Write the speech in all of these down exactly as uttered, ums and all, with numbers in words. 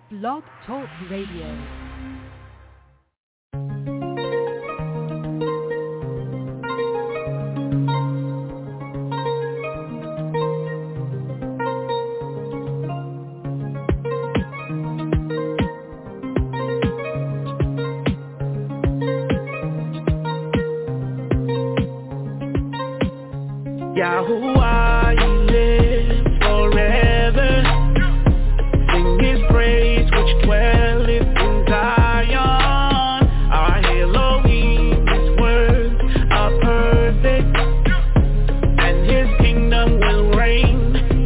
Blog Talk Radio. Yahuwah, you live forever. Sing his praise which dwelleth in Zion. Our Elohim, his words are perfect, and his kingdom will reign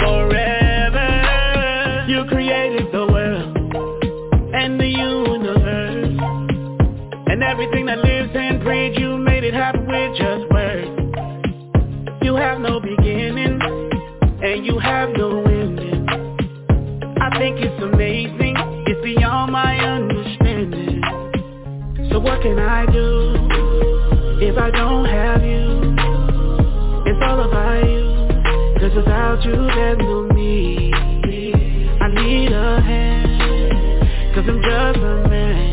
forever. You created the world and the universe, and everything that lives and breathes. You made it happen with just words. You have no beginning, and you have no ending. I think it's amazing, it's beyond my understanding. So what can I do if I don't have you? It's all about you, 'cause without you there's no me. I need a hand, 'cause I'm just a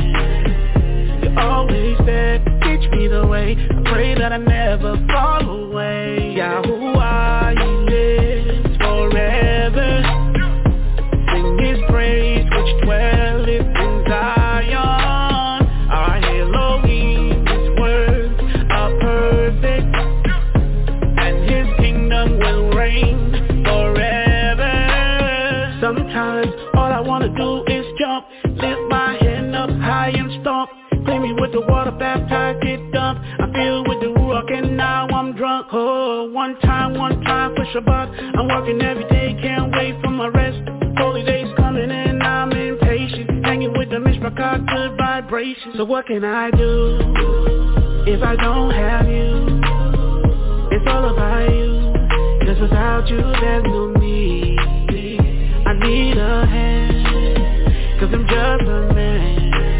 man. You always said, teach me the way. I pray that I never fall away. Yahuwah, he lives forever. Sing his praise which dwelleth in Zion. Our Elohim, his words are perfect, and his kingdom will reign forever. Sometimes all I wanna do is jump, lift my hand up high and stomp. Clean me with the water, baptize, get dumped. I feel with the ruach and now I'm drunk. Oh, one time, one time for Shabbat. I'm working every day, can't wait for my rest. Holy days coming and I'm impatient. Hanging with the Mishpachah, good vibrations. So what can I do if I don't have you? It's all about you, 'cause without you there's no me. I need a hand, 'cause I'm just a man.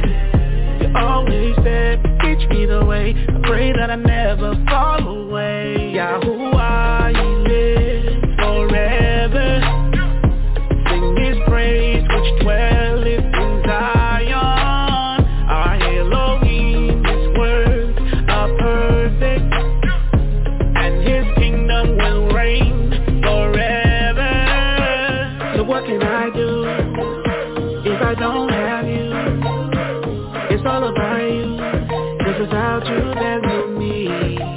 Always said, teach me the way. I pray that I never fall away. Yahuwah, he lives forever. Sing his praise which dwelleth in Zion. Our Elohim, his words are perfect, and his kingdom will reign forever. So what can I do if I don't have you? It's all about you, 'cause without you there's no me.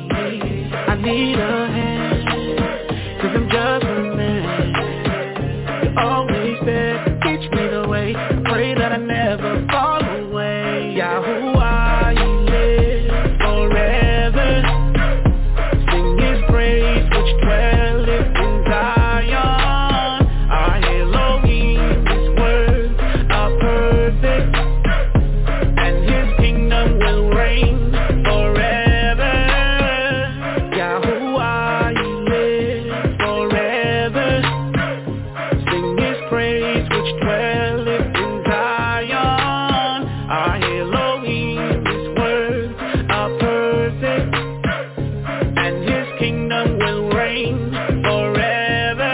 I need a hand, 'cause I'm just a man. You always said, teach me the way. I pray that I never fall away. Yahuwah, he lives forever. Sing his praise which dwelleth in Zion. Our Elohim, his words are perfect, will reign forever. Yahuwah, he lives forever. Sing his praise which dwelleth in Zion. Our Elohim, his words are perfect, and his kingdom will reign forever.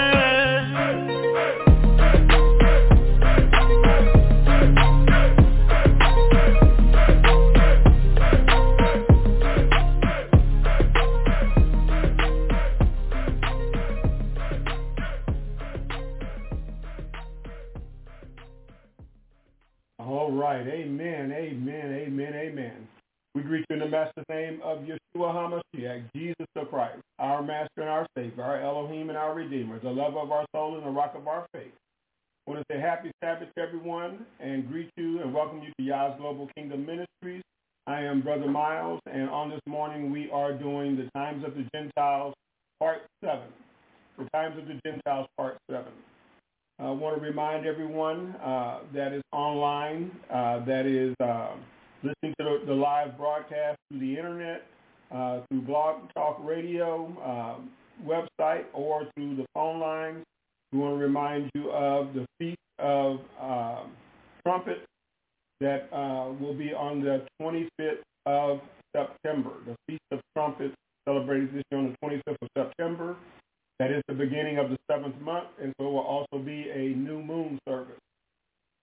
All right, amen, amen, amen, amen. We greet you in the master's name of Yeshua HaMashiach, Jesus the Christ, our master and our savior, our Elohim and our redeemer, the lover of our soul and the rock of our faith. I want to say happy Sabbath to everyone and greet you and welcome you to Yah's Global Kingdom Ministries. I am Brother Miles, and on this morning we are doing the Times of the Gentiles, Part seven. The Times of the Gentiles, Part seven. I want to remind everyone uh, that is online, uh, that is uh, listening to the, the live broadcast through the internet, uh, through Blog Talk Radio uh, website, or through the phone lines. We want to remind you of the Feast of uh, Trumpets that uh, will be on the twenty-fifth of September. The Feast of Trumpets celebrated this year on the twenty-fifth of September. That is the beginning of the seventh month, and so it will also be a new moon service.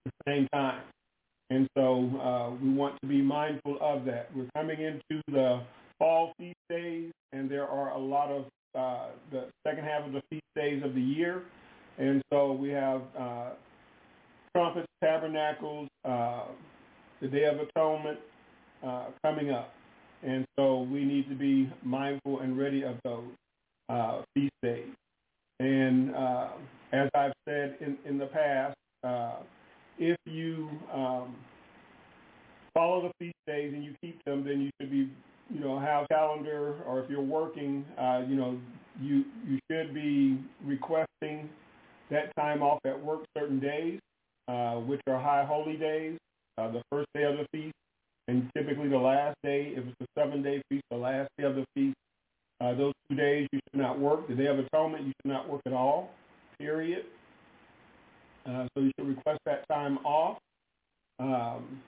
the same time. And so uh, we want to be mindful of that. We're coming into the fall feast days, and there are a lot of uh, the second half of the feast days of the year. And so we have uh, trumpets, tabernacles, uh, the Day of Atonement uh, coming up. And so we need to be mindful and ready of those uh, feast days. And uh, as I've said in, in the past, uh, if you um, follow the feast days and you keep them, then you should be, you know, have a calendar, or if you're working, uh, you know, you you should be requesting that time off at work certain days, uh, which are high holy days, uh, the first day of the feast, and typically the last day. If it's a seven-day feast, the last day of the feast, uh, those two days you should not work. The Day of Atonement, you should not work at all, period. Uh, so you should request that time off. Um,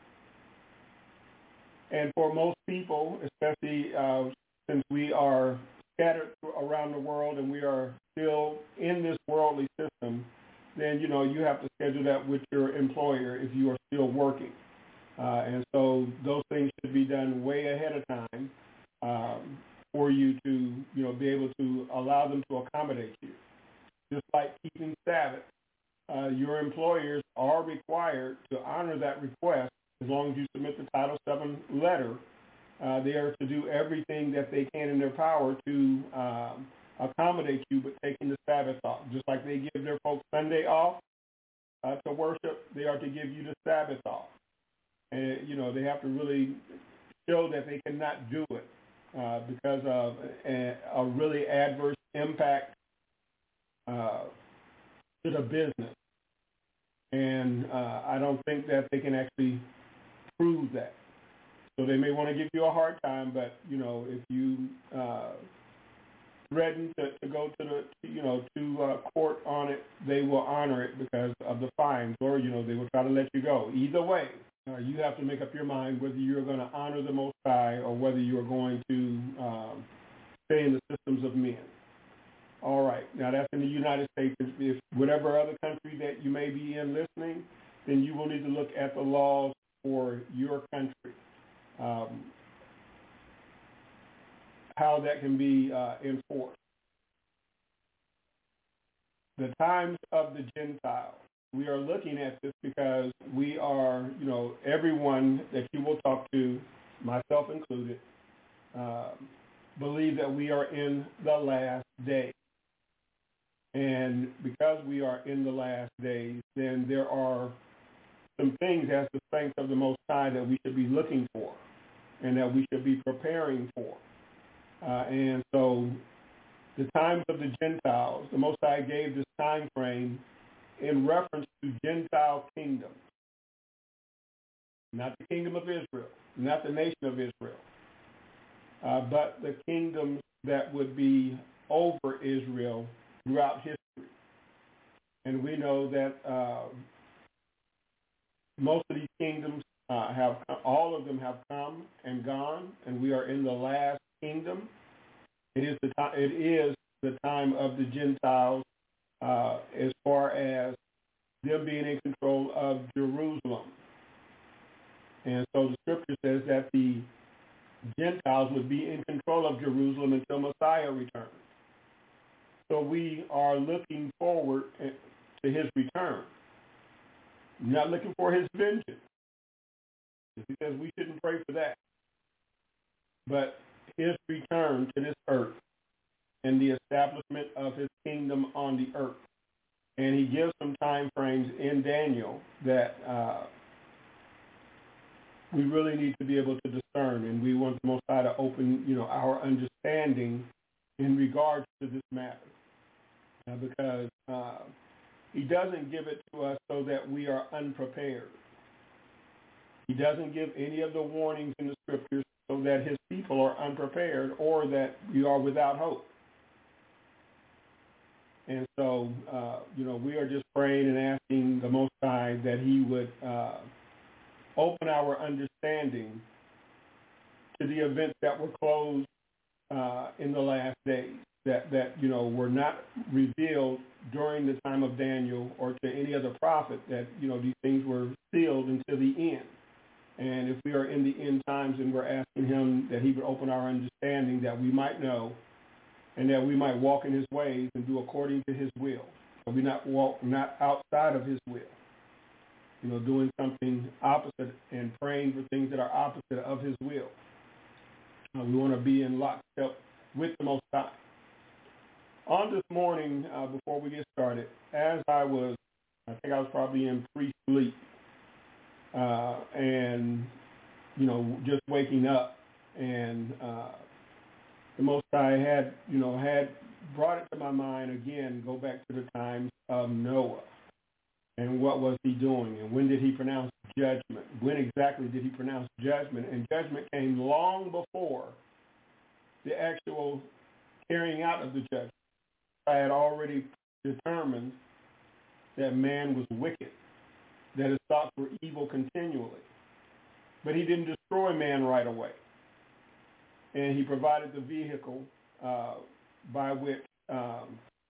and for most people, especially uh, since we are scattered around the world and we are still in this worldly system, then, you know, you have to schedule that with your employer if you are still working. Uh, and so those things should be done way ahead of time um, for you to, you know, be able to allow them to accommodate you. Just like keeping Sabbath, uh, your employers are required to honor that request as long as you submit the Title seven letter. Uh, they are to do everything that they can in their power to um, accommodate you with taking the Sabbath off. Just like they give their folks Sunday off uh, to worship, they are to give you the Sabbath off. And, you know, they have to really show that they cannot do it uh, because of a, a really adverse impact uh, to the business. And uh, I don't think that they can actually prove that. So they may want to give you a hard time, but, you know, if you uh, threaten to, to go to the, you know, to uh, court on it, they will honor it because of the fines, or, you know, they will try to let you go. Either way, uh, you have to make up your mind whether you're going to honor the Most High or whether you are going to um, stay in the systems of men. All right. Now, that's in the United States. If whatever other country that you may be in listening, then you will need to look at the laws for your country, um, how that can be uh, enforced. The times of the Gentiles. We are looking at this because we are, you know, everyone that you will talk to, myself included, uh, believe that we are in the last days. And because we are in the last days, then there are some things as the saints of the Most High that we should be looking for and that we should be preparing for. Uh, and so the times of the Gentiles, the Most High gave this time frame in reference to Gentile kingdoms, not the kingdom of Israel, not the nation of Israel, uh, but the kingdoms that would be over Israel throughout history. And we know that uh, most of these kingdoms uh, have, all of them have come and gone, and we are in the last kingdom. It is the time, it is the time of the Gentiles uh, as far as them being in control of Jerusalem. And so the scripture says that the Gentiles would be in control of Jerusalem until Messiah returns. So we are looking forward to his return. We're not looking for his vengeance, because we shouldn't pray for that. But his return to this earth and the establishment of his kingdom on the earth. And he gives some time frames in Daniel that uh, we really need to be able to discern, and we want the Most High to open, you know, our understanding in regards to this matter. Uh, because uh, he doesn't give it to us so that we are unprepared. He doesn't give any of the warnings in the scriptures so that his people are unprepared or that we are without hope. And so, uh, you know, we are just praying and asking the Most High that he would uh, open our understanding to the events that were closed uh, in the last days. that, that, you know, were not revealed during the time of Daniel or to any other prophet, that, you know, these things were sealed until the end. And if we are in the end times and we're asking him that he would open our understanding that we might know and that we might walk in his ways and do according to his will. So we not walk not outside of his will, you know, doing something opposite and praying for things that are opposite of his will. Uh, we want to be in lockstep with the Most High. On this morning, uh, before we get started, as I was, I think I was probably in pre-sleep, uh, and, you know, just waking up, and uh, the Most High had, you know, had brought it to my mind again, go back to the times of Noah, and what was he doing, and when did he pronounce judgment? When exactly did he pronounce judgment? And judgment came long before the actual carrying out of the judgment. I had already determined that man was wicked, that his thoughts were evil continually. But he didn't destroy man right away. And he provided the vehicle uh, by which, um,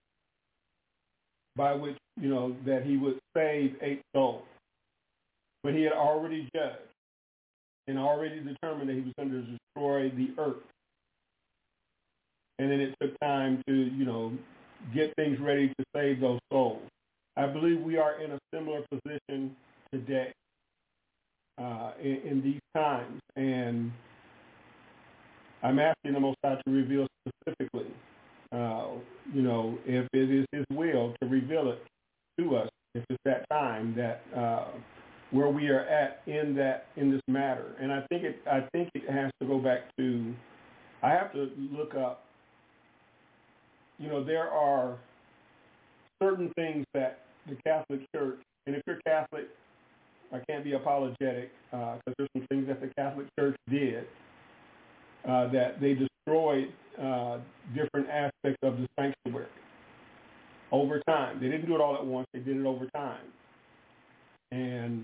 by which, you know, that he would save eight souls. But he had already judged and already determined that he was going to destroy the earth. And then it took time to, you know, get things ready to save those souls. I believe we are in a similar position today uh, in, in these times. And I'm asking the Most High to reveal specifically, uh, you know, if it is his will to reveal it to us, if it's that time that uh, where we are at in that in this matter. And I think it I think it has to go back to, I have to look up, you know, there are certain things that the Catholic Church, and if you're Catholic, I can't be apologetic, because uh, there's some things that the Catholic Church did uh, that they destroyed uh, different aspects of the sanctuary over time. They didn't do it all at once. They did it over time. And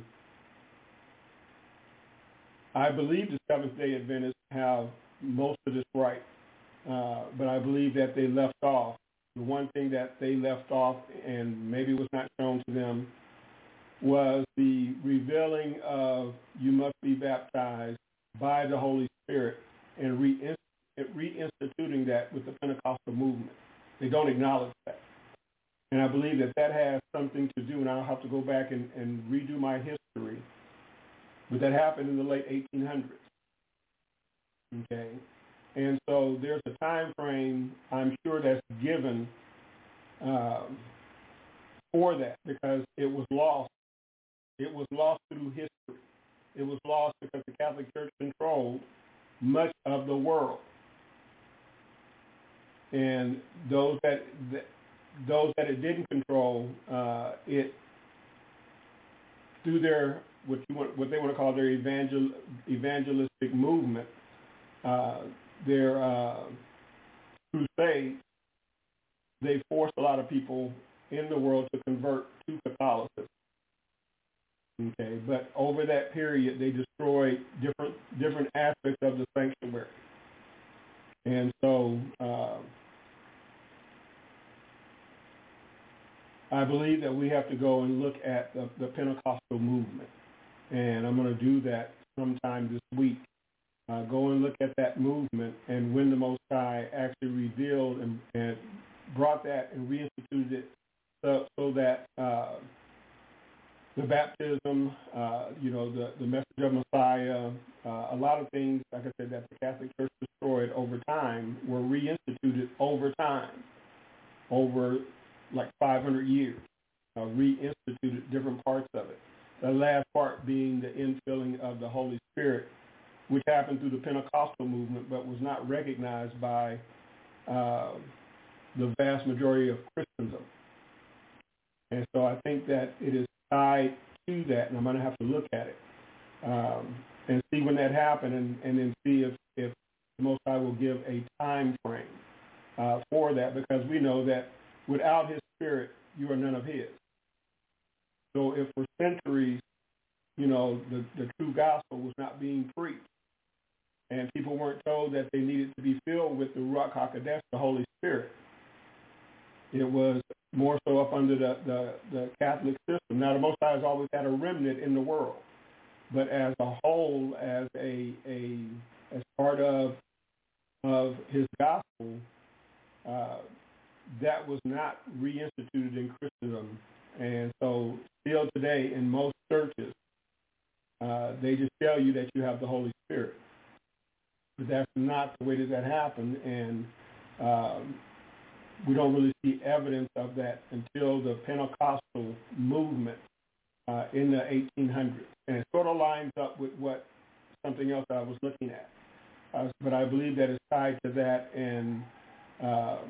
I believe the Seventh-day Adventists have most of this right. Uh, but I believe that they left off. The one thing that they left off, and maybe was not shown to them, was the revealing of you must be baptized by the Holy Spirit and re- reinstituting that with the Pentecostal movement. They don't acknowledge that. And I believe that that has something to do, and I'll have to go back and, and redo my history, but that happened in the late eighteen hundreds. Okay? And so there's a time frame, I'm sure, that's given um, for that, because it was lost. It was lost through history. It was lost because the Catholic Church controlled much of the world. And those that, that those that it didn't control, uh, it through their what you want, what they want to call their evangel, evangelistic movement. Uh, their uh, crusades, they forced a lot of people in the world to convert to Catholicism. Okay, but over that period, they destroyed different different aspects of the sanctuary, and so uh, I believe that we have to go and look at the, the Pentecostal movement, and I'm going to do that sometime this week. Uh, go and look at that movement, and when the Most High actually revealed and, and brought that and reinstituted it so, so that uh, the baptism, uh, you know, the, the message of Messiah, uh, a lot of things, like I said, that the Catholic Church destroyed over time were reinstituted over time, over like five hundred years, uh, reinstituted different parts of it. The last part being the infilling of the Holy Spirit, which happened through the Pentecostal movement, but was not recognized by uh, the vast majority of Christendom. And so I think that it is tied to that, and I'm going to have to look at it um, and see when that happened, and, and then see if, if the Most High will give a time frame uh, for that, because we know that without his Spirit, you are none of his. So if for centuries, you know, the, the true gospel was not being preached, And people weren't told that they needed to be filled with the Ruach HaKodesh, the Holy Spirit. It was more so up under the, the, the Catholic system. Now, the Most High has always had a remnant in the world, but as a whole, as a, a as part of of his gospel, uh, that was not reinstituted in Christendom. And so still today in most churches, uh, they just tell you that you have the Holy Spirit. But that's not the way that that happened, and um, we don't really see evidence of that until the Pentecostal movement uh, in the eighteen hundreds. And it sort of lines up with what something else I was looking at. Uh, but I believe that it's tied to that, and um,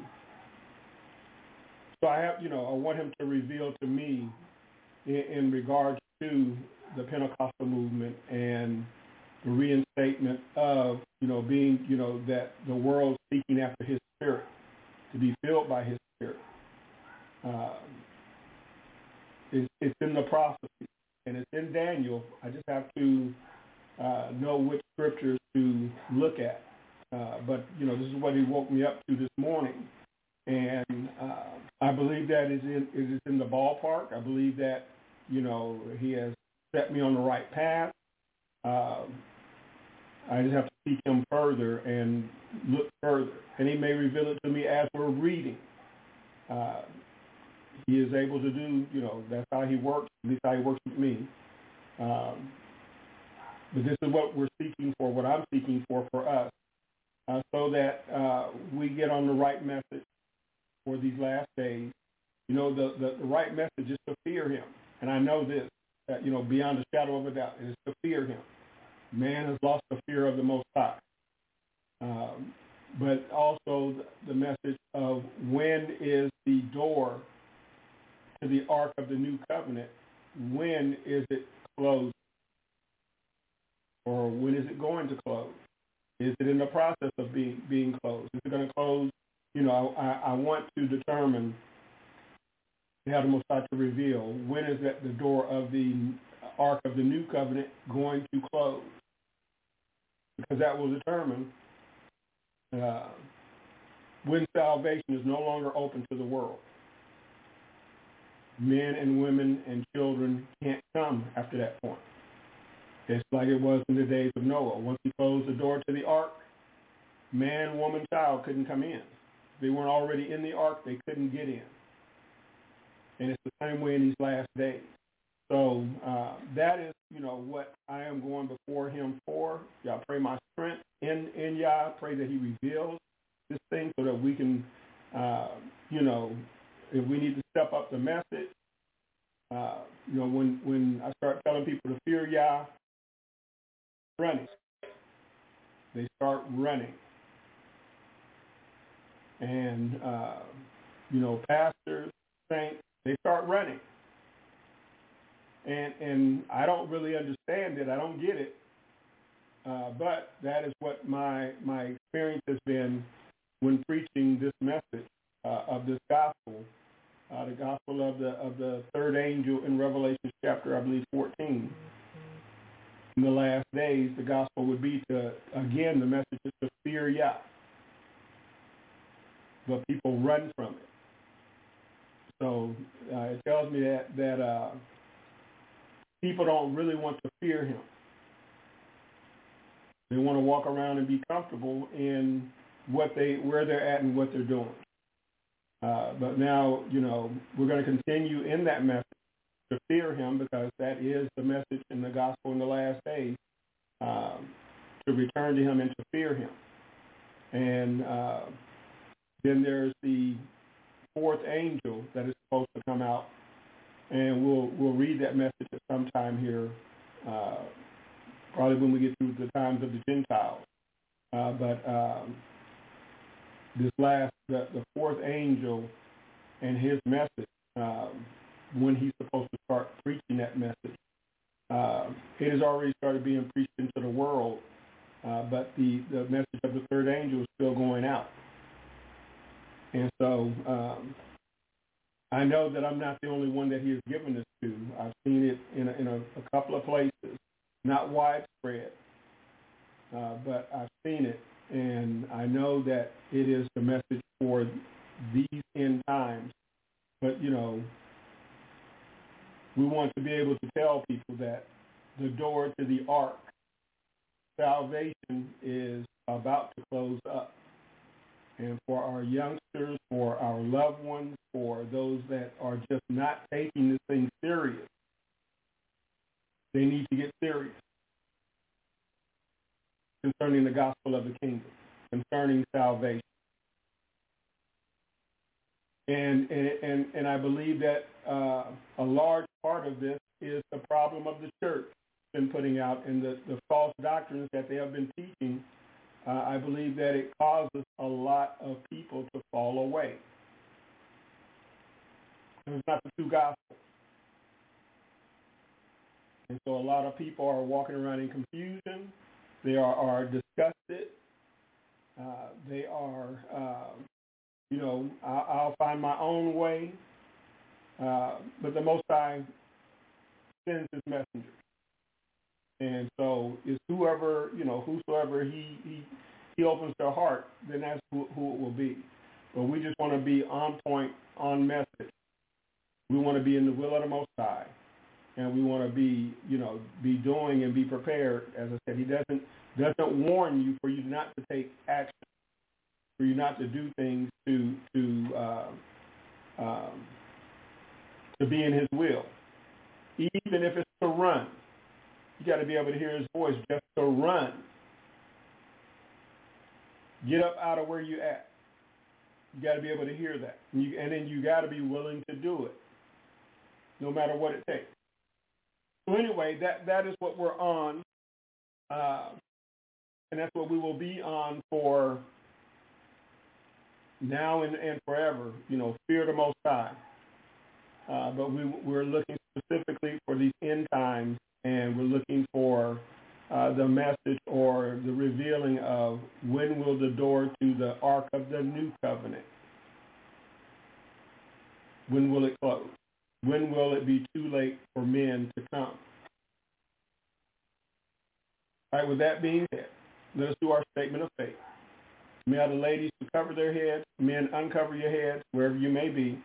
so I have, you know, I want him to reveal to me in, in regards to the Pentecostal movement and the reinstatement of, you know, being, you know, that the world seeking after his spirit, to be filled by his spirit. Um, it's, it's in the prophecy, and it's in Daniel. I just have to uh, know which scriptures to look at. Uh, but, you know, this is what he woke me up to this morning. And uh, I believe that is in, it is in the ballpark. I believe that, you know, he has set me on the right path. Um, I just have to seek him further and look further. And he may reveal it to me as we're reading. Uh, he is able to do, you know, that's how he works. At least how he works with me. Um, but this is what we're seeking for, what I'm seeking for for us, uh, so that uh, we get on the right message for these last days. You know, the, the, the right message is to fear him. And I know this, that, you know, beyond a shadow of a doubt, it is to fear him. Man has lost the fear of the Most High. Um, but also the message of when is the door to the Ark of the New Covenant, when is it closed? Or when is it going to close? Is it in the process of being being closed? Is it going to close? You know, I, I want to determine, have the Most High to reveal, when is that the door of the Ark of the New Covenant going to close? Because that will determine uh, when salvation is no longer open to the world. Men and women and children can't come after that point. It's like it was in the days of Noah. Once he closed the door to the ark, man, woman, child couldn't come in. If they weren't already in the ark, they couldn't get in. And it's the same way in these last days. So uh, that is, you know, what I am going before him for. Y'all pray my strength in, in Yah. Pray that he reveals this thing so that we can, uh, you know, if we need to step up the message, uh, you know, when, when I start telling people to fear Yah, running. They start running. And, uh, you know, pastors, saints, they start running. And and I don't really understand it. I don't get it. Uh, but that is what my my experience has been when preaching this message uh, of this gospel, uh, the gospel of the of the third angel in Revelation chapter, I believe, fourteen. In the last days, the gospel would be to, again, the message is to fear Yah. But people run from it. So uh, it tells me that, that uh, people don't really want to fear him. They want to walk around and be comfortable in what they, where they're at and what they're doing. Uh, but now, you know, we're going to continue in that message to fear him, because that is the message in the gospel in the last days, um, to return to him and to fear him. And uh, then there's the fourth angel that is supposed to come out, and we'll we'll read that message at some time here, uh, probably when we get through the times of the Gentiles. Uh, but um, this last, the, the fourth angel and his message, um, when he's supposed to start preaching that message. Uh, it has already started being preached into the world, uh, but the, the message of the third angel is still going out. And so um, I know that I'm not the only one that he has given this to. I've seen it in a, in a, a couple of places, not widespread, uh, but I've seen it, and I know that it is the message for these end times. But, you know, we want to be able to tell people that the door to the ark, salvation, is about to close up. And for our youngsters, for our loved ones, for those that are just not taking this thing serious, they need to get serious concerning the gospel of the kingdom, concerning salvation. And and, and I believe that uh, a large part of this is the problem of the church been putting out and the, the false doctrines that they have been teaching. Uh, I believe that it causes a lot of people to fall away. It's not the true gospel. And so a lot of people are walking around in confusion. They are, are disgusted. Uh, they are, uh, you know, I'll, I'll find my own way. Uh, but the Most High sends his messenger. And so it's whoever, you know, whosoever he, he, he opens their heart, then that's who, who it will be. But we just want to be on point, on message. We want to be in the will of the Most High. And we want to be, you know, be doing and be prepared. As I said, he doesn't doesn't warn you for you not to take action, for you not to do things to to uh, um, to be in his will. Even if it's to run, you got to be able to hear his voice just to run. Get up out of where you're at. You got to be able to hear that, and, you, and then you got to be willing to do it, no matter what it takes. So anyway, that, that is what we're on, uh, and that's what we will be on for now and, and forever, you know, fear the Most High. Uh, but we, we're looking specifically for these end times, and we're looking for uh, the message or the revealing of when will the door to the Ark of the New Covenant, when will it close? When will it be too late for men to come? All right, with that being said, let us do our statement of faith. May I the ladies to cover their heads, men uncover your heads, wherever you may be.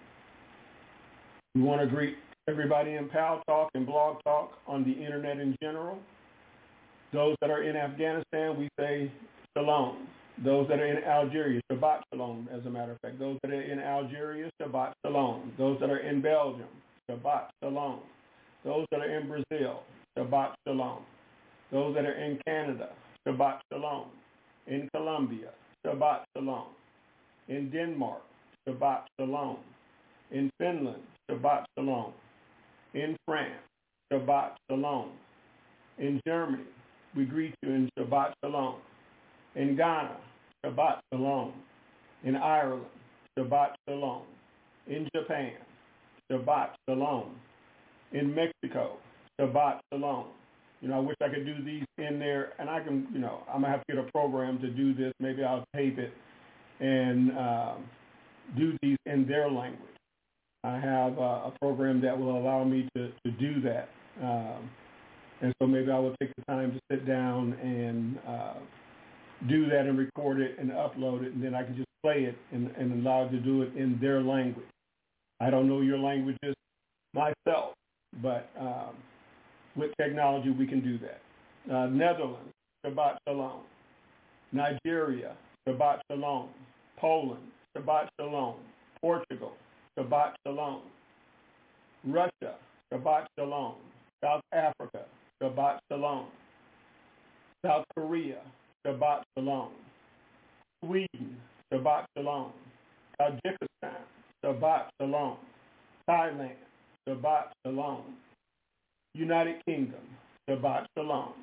We want to greet everybody in Pal Talk and Blog Talk on the internet in general. Those that are in Afghanistan, we say shalom. Those that are in Algeria, Shabbat Shalom, as a matter of fact. Those that are in Algeria, Shabbat Shalom. Those that are in Belgium, Shabbat Shalom. Those that are in Brazil, Shabbat Shalom. Those that are in Canada, Shabbat Shalom. In Colombia, Shabbat Shalom. In Denmark, Shabbat Shalom. In Finland, Shabbat Shalom. In France, Shabbat Shalom. In Germany, we greet you in Shabbat Shalom. In Ghana, Shabbat Shalom. In Ireland, Shabbat Shalom. In Japan, Shabbat Shalom. In Mexico, Shabbat Shalom. You know, I wish I could do these in there, and I can, you know, I'm going to have to get a program to do this. Maybe I'll tape it and uh, do these in their language. I have uh, a program that will allow me to, to do that. Um, and so maybe I will take the time to sit down and uh, do that and record it and upload it, and then I can just play it and, and allow it to do it in their language. I don't know your languages myself, but um, with technology we can do that. Uh, Netherlands, Shabbat Shalom. Nigeria, Shabbat Shalom. Poland, Shabbat Shalom. Portugal, Shabbat Shalom. Russia, Shabbat Shalom. South Africa, Shabbat Shalom. South Korea, Shabbat Shalom. Sweden, Shabbat Shalom. Tajikistan, Shabbat Shalom. Thailand, Shabbat Shalom. United Kingdom, Shabbat Shalom.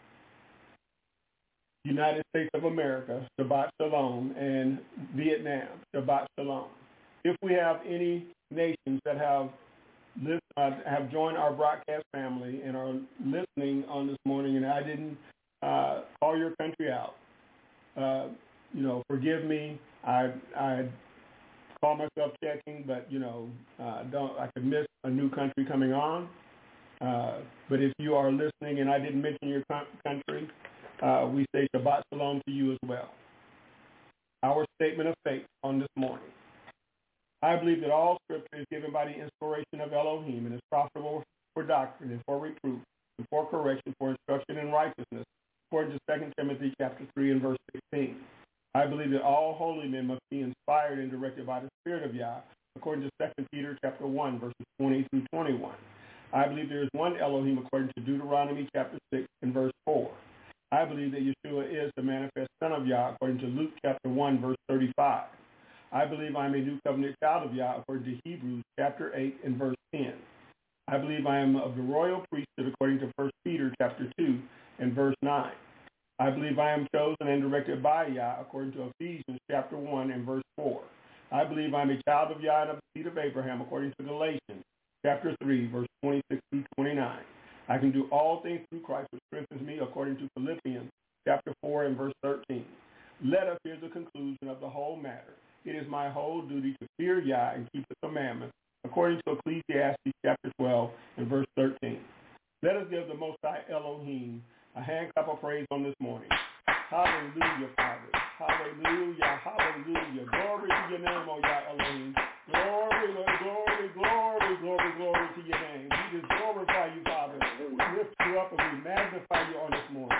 United States of America, Shabbat Shalom. And Vietnam, Shabbat Shalom. If we have any nations that have list, uh, have joined our broadcast family and are listening on this morning, and I didn't uh, call your country out, uh, you know, forgive me. I I call myself checking, but you know, uh, don't I could miss a new country coming on. Uh, but if you are listening and I didn't mention your country, uh, we say Shabbat Shalom to you as well. Our statement of faith on this morning. I believe that all scripture is given by the inspiration of Elohim and is profitable for doctrine and for reproof and for correction, for instruction in righteousness, according to Second Timothy chapter three and verse sixteen. I believe that all holy men must be inspired and directed by the Spirit of Yah, according to Second Peter chapter one, verses twenty through twenty-one. I believe there is one Elohim according to Deuteronomy chapter six and verse four. I believe that Yeshua is the manifest Son of Yah, according to Luke chapter one, verse thirty-five. I believe I am a new covenant child of Yah, according to Hebrews chapter eight and verse ten. I believe I am of the royal priesthood, according to First Peter chapter two and verse nine. I believe I am chosen and directed by Yah, according to Ephesians chapter one and verse four. I believe I am a child of Yah and of the seed of Abraham, according to Galatians chapter three, verse twenty-six through twenty-nine. I can do all things through Christ, which strengthens me, according to Philippians chapter four and verse thirteen. Let us hear the conclusion of the whole matter. It is my whole duty to fear Yah and keep the commandments, according to Ecclesiastes chapter twelve and verse thirteen. Let us give the Most High Elohim a hand clap of praise on this morning. Hallelujah, Father. Hallelujah, hallelujah. Glory to your name, O Yah Elohim. Glory, Lord, glory, glory, glory, glory to your name. We just glorify you, Father. We lift you up and we magnify you on this morning.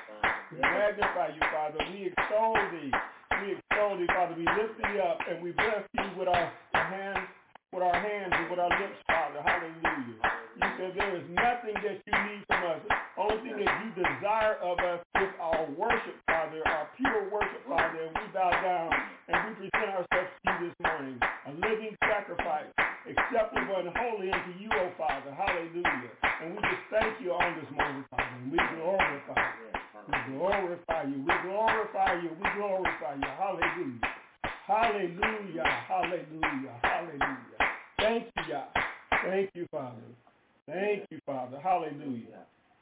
We magnify you, Father. We extol thee. We extol thee, Father. We lift thee up and we bless you with our hands, with our hands and with our lips, Father. Hallelujah. You said there is nothing that you need from us. Only thing that you desire of us is our worship, Father, our pure worship, Father. And we bow down and we present ourselves to you this morning, a living sacrifice, acceptable and holy unto you, O Father. Hallelujah. And we just thank you on this morning, Father. And we glorify you. We glorify you. We glorify you. We glorify you. Hallelujah. Hallelujah. Hallelujah. Hallelujah. Thank you, Yah. Thank you, Father. Thank you, Father. Hallelujah.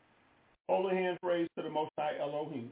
Holy hands raised to the Most High Elohim.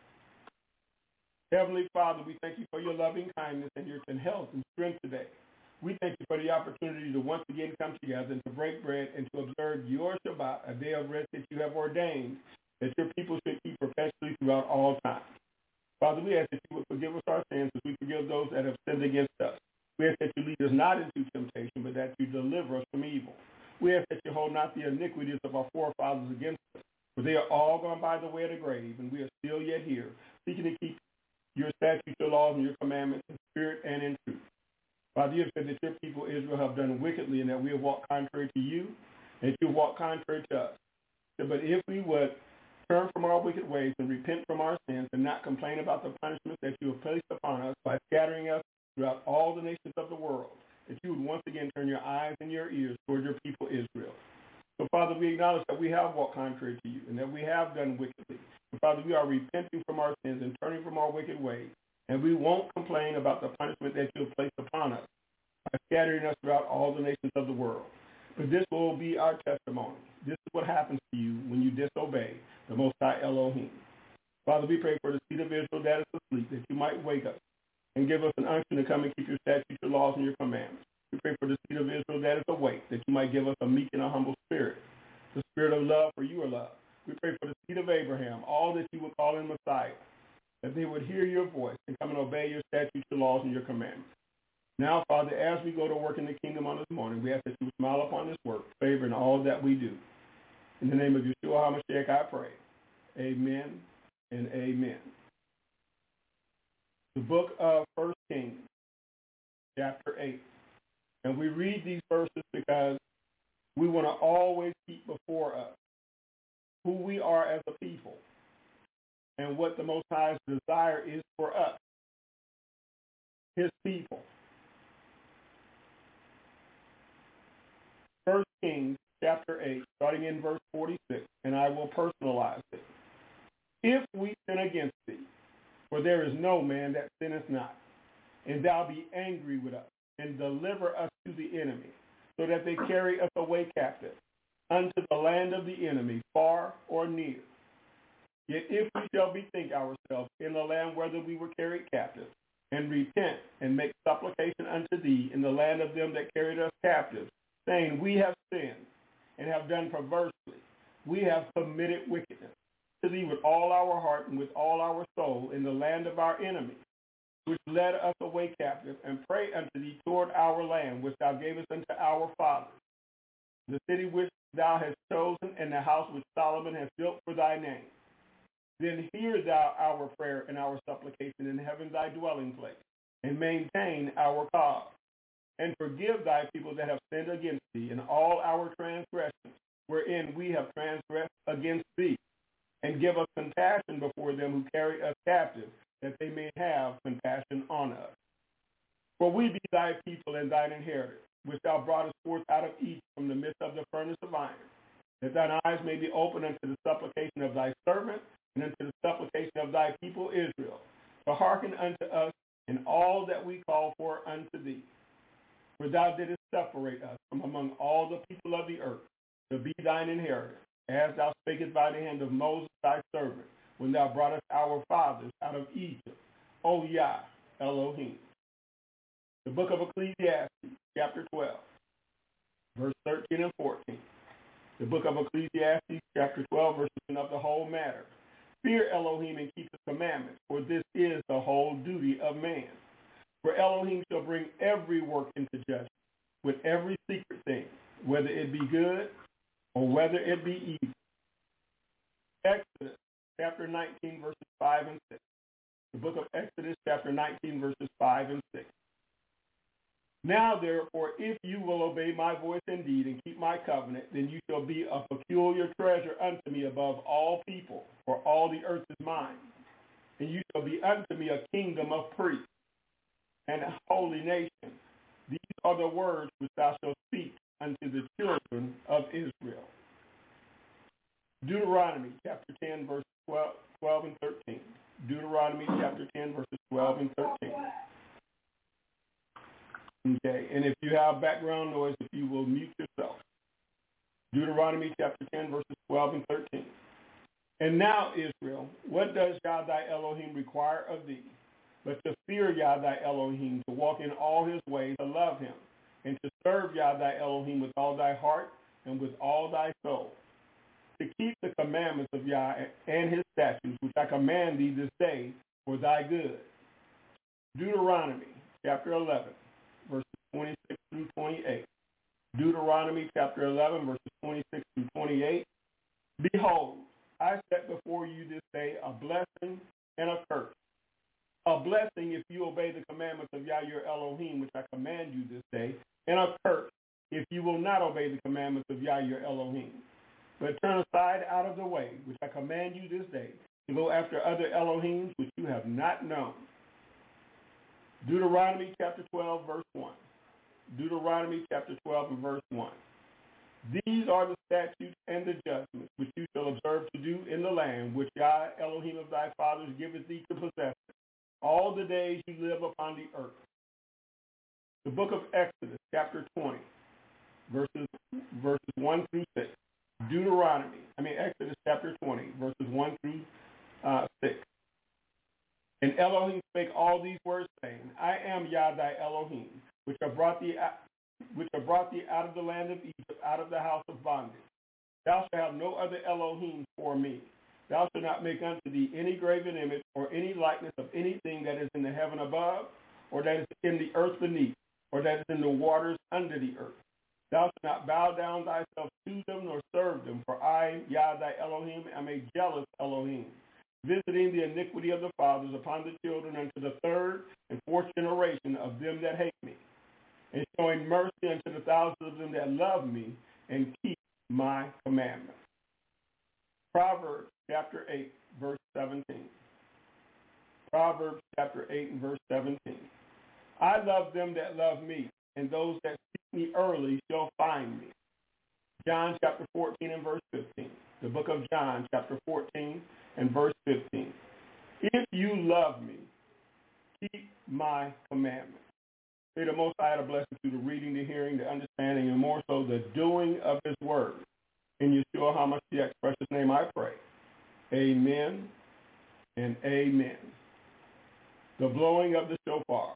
Heavenly Father, we thank you for your loving kindness and your health and strength today. We thank you for the opportunity to once again come together and to break bread and to observe your Shabbat, a day of rest that you have ordained, that your people should keep perpetually throughout all time. Father, we ask that you would forgive us our sins as we forgive those that have sinned against us. We ask that you lead us not into temptation, but that you deliver us from evil. We ask that you hold not the iniquities of our forefathers against us, for they are all gone by the way of the grave, and we are still yet here, seeking to keep your statutes, your laws, and your commandments in spirit and in truth. Father, you have said that your people Israel have done wickedly and that we have walked contrary to you, and that you have walked contrary to us. But if we would turn from our wicked ways and repent from our sins and not complain about the punishment that you have placed upon us by scattering us throughout all the nations of the world, that you would once again turn your eyes and your ears toward your people Israel. So, Father, we acknowledge that we have walked contrary to you and that we have done wickedly. And, Father, we are repenting from our sins and turning from our wicked ways, and we won't complain about the punishment that you have placed upon us by scattering us throughout all the nations of the world. But this will be our testimony. This is what happens to you when you disobey the Most High Elohim. Father, we pray for the seed of Israel that is asleep, that you might wake us and give us an unction to come and keep your statutes, your laws, and your commandments. We pray for the seed of Israel that is awake, that you might give us a meek and a humble spirit, the spirit of love, for you are love. We pray for the seed of Abraham, all that you would call in Messiah, that they would hear your voice and come and obey your statutes, your laws, and your commandments. Now, Father, as we go to work in the kingdom on this morning, we ask that you smile upon this work, favor in all that we do. In the name of Yeshua HaMashiach, I pray. Amen and amen. The book of First Kings, chapter eight. And we read these verses because we want to always keep before us who we are as a people and what the Most High's desire is for us, his people. First Kings, chapter eight, starting in verse forty-six, and I will personalize it. If we sin against thee, for there is no man that sinneth not, and thou be angry with us, and deliver us to the enemy, so that they carry us away captive unto the land of the enemy, far or near. Yet if we shall bethink ourselves in the land whither we were carried captive, and repent and make supplication unto thee in the land of them that carried us captive, saying, we have sinned and have done perversely, we have committed wickedness. to thee with all our heart and with all our soul in the land of our enemies, which led us away captive, and pray unto thee toward our land, which thou gavest unto our fathers, the city which thou hast chosen, and the house which Solomon has built for thy name. Then hear thou our prayer and our supplication in heaven thy dwelling place, and maintain our cause. And forgive thy people that have sinned against thee, and all our transgressions, wherein we have transgressed against thee. And give us compassion before them who carry us captive, that they may have compassion on us. For we be thy people and thine inheritance, which thou broughtest forth out of Egypt from the midst of the furnace of iron, that thine eyes may be open unto the supplication of thy servant, and unto the supplication of thy people Israel, to hearken unto us in all that we call for unto thee. For thou didst separate us from among all the people of the earth, to be thine inheritance, as thou spakest by the hand of Moses thy servant, when thou broughtest our fathers out of Egypt, O Yah, Elohim. The book of Ecclesiastes, chapter twelve, verse thirteen and fourteen. The book of Ecclesiastes, chapter twelve, verse one of the whole matter. Fear Elohim and keep his commandments, for this is the whole duty of man. For Elohim shall bring every work into judgment, with every secret thing, whether it be good or whether it be evil. Exodus, chapter nineteen, verses five and six. The book of Exodus, chapter nineteen, verses five and six. Now, therefore, if you will obey my voice indeed and keep my covenant, then you shall be a peculiar treasure unto me above all people, for all the earth is mine. And you shall be unto me a kingdom of priests and a holy nation. These are the words which thou shalt speak unto the children of Israel. Deuteronomy chapter ten, verses twelve, twelve and thirteen. Deuteronomy chapter ten, verses twelve and thirteen. Okay, and if you have background noise, if you will mute yourself. Deuteronomy chapter ten, verses twelve and thirteen. And now, Israel, what does Yah thy Elohim require of thee? But to fear Yah thy Elohim, to walk in all his ways, to love him, and to serve Yah thy Elohim with all thy heart and with all thy soul, to keep the commandments of Yah and his statutes, which I command thee this day for thy good. Deuteronomy chapter eleven, verses twenty-six through twenty-eight. Deuteronomy chapter eleven, verses twenty-six through twenty-eight. Behold, I set before you this day a blessing and a curse. A blessing if you obey the commandments of Yah your Elohim, which I command you this day, and a curse if you will not obey the commandments of Yah your Elohim. But turn aside out of the way, which I command you this day, to go after other Elohims which you have not known. Deuteronomy chapter twelve, verse one. Deuteronomy chapter twelve and verse one. These are the statutes and the judgments which you shall observe to do in the land which Yah Elohim of thy fathers giveth thee to possess it, all the days you live upon the earth. The book of Exodus chapter twenty, verses verses one through six. Deuteronomy, I mean Exodus chapter twenty, verses one through uh, six. And Elohim spake all these words, saying, I am Yah thy Elohim, which have brought thee out, which have brought thee out of the land of Egypt, out of the house of bondage. Thou shalt have no other Elohim for me. Thou shalt not make unto thee any graven image or any likeness of anything that is in the heaven above, or that is in the earth beneath, or that is in the waters under the earth. Thou shalt not bow down thyself to them nor serve them, for I, Yah thy Elohim, am a jealous Elohim, visiting the iniquity of the fathers upon the children unto the third and fourth generation of them that hate me, and showing mercy unto the thousands of them that love me and keep my commandments. Proverbs chapter eight, verse seventeen. Proverbs chapter eight and verse seventeen. I love them that love me, and those that seek me early shall find me. John chapter fourteen and verse fifteen. The book of John chapter fourteen and verse fifteen. If you love me, keep my commandments. May the Most High add a blessing to the reading, the hearing, the understanding, and more so the doing of his word. In Yeshua HaMashiach's precious name I pray. Amen and amen. The blowing of the shofar.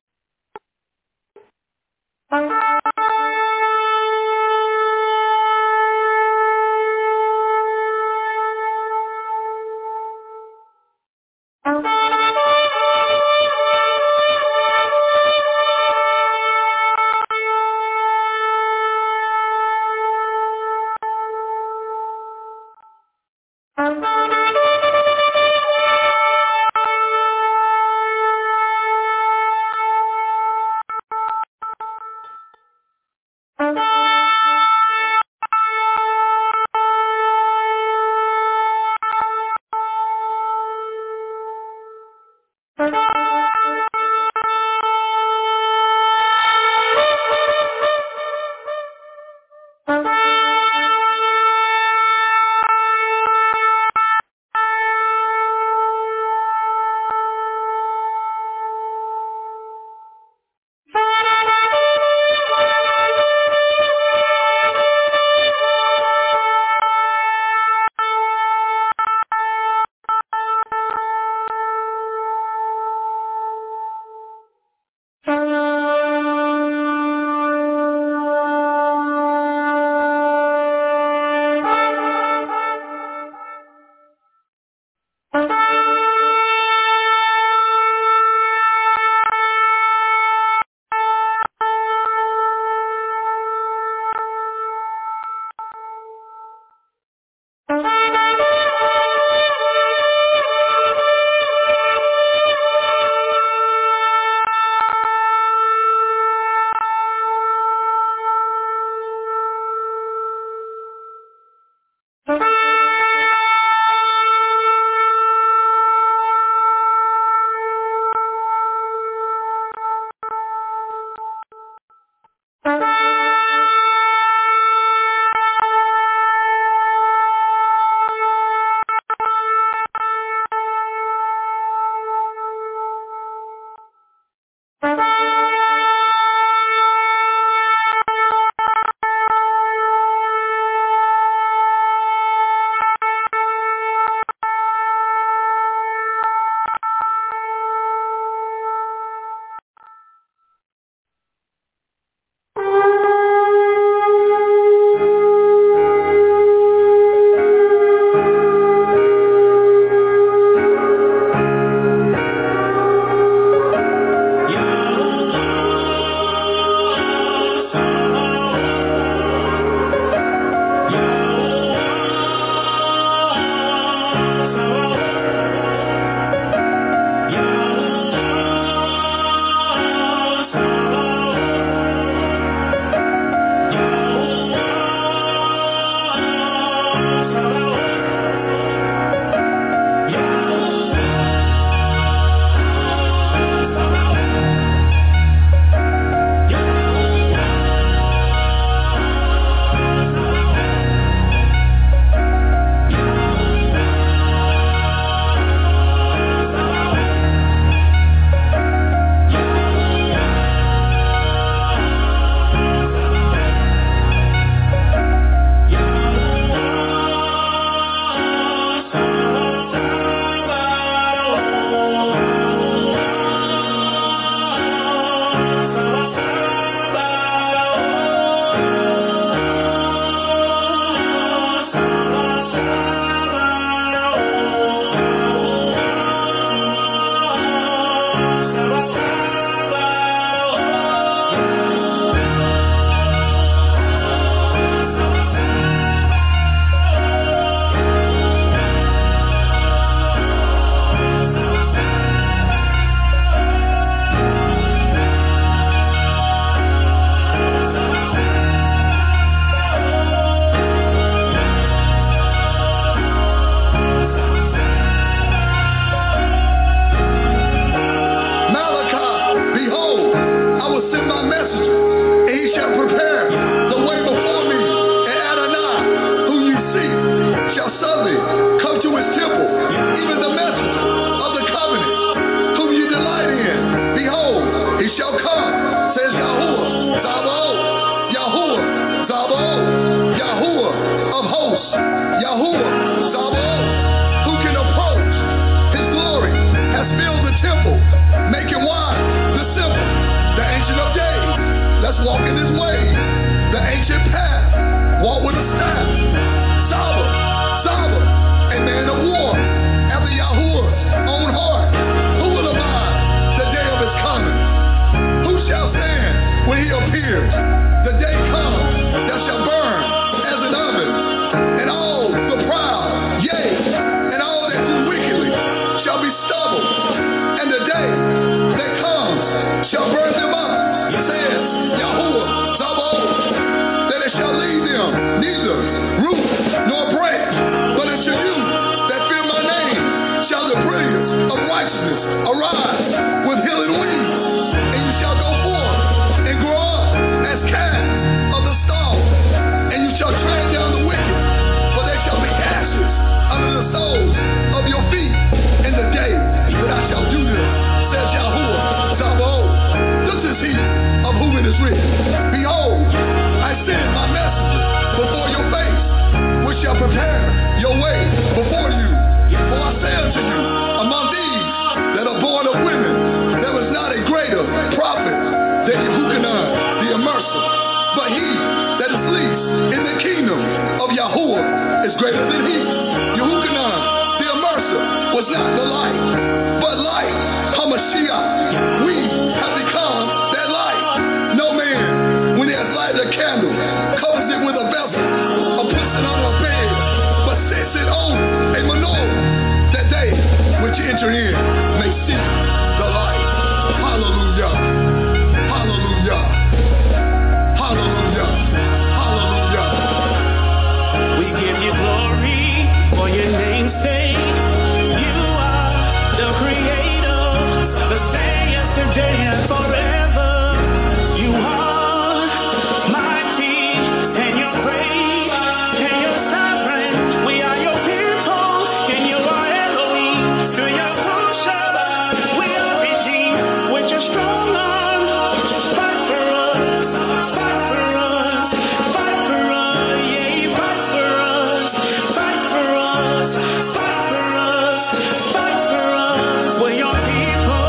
HaMashiach, we have become that light. No man, when he has lighted a candle, covers it with a vessel or puts it on a bed, but sets it on a menorah, that they which enter in may see the light. Hallelujah. Hallelujah. Hallelujah. Hallelujah. We give you glory for your name's sake. You are the creator, the same yesterday and forever. You are mighty and your great and your sovereign. We are your people and you are Elohim. Through your worship, we are redeemed with your strong arm. Fight for us, fight for us, fight for us, yeah, fight for us, fight for us, fight for us, fight for us. We're your people.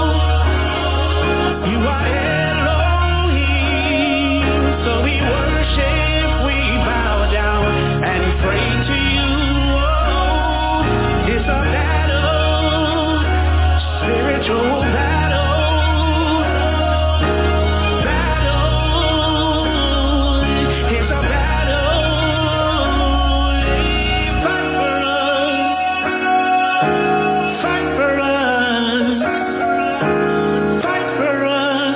You are Elohim. So we worship, we bow down and pray to you. Oh, it's a battle, spiritual battle, battle. It's a battle. Fight for us, fight for us, fight for us,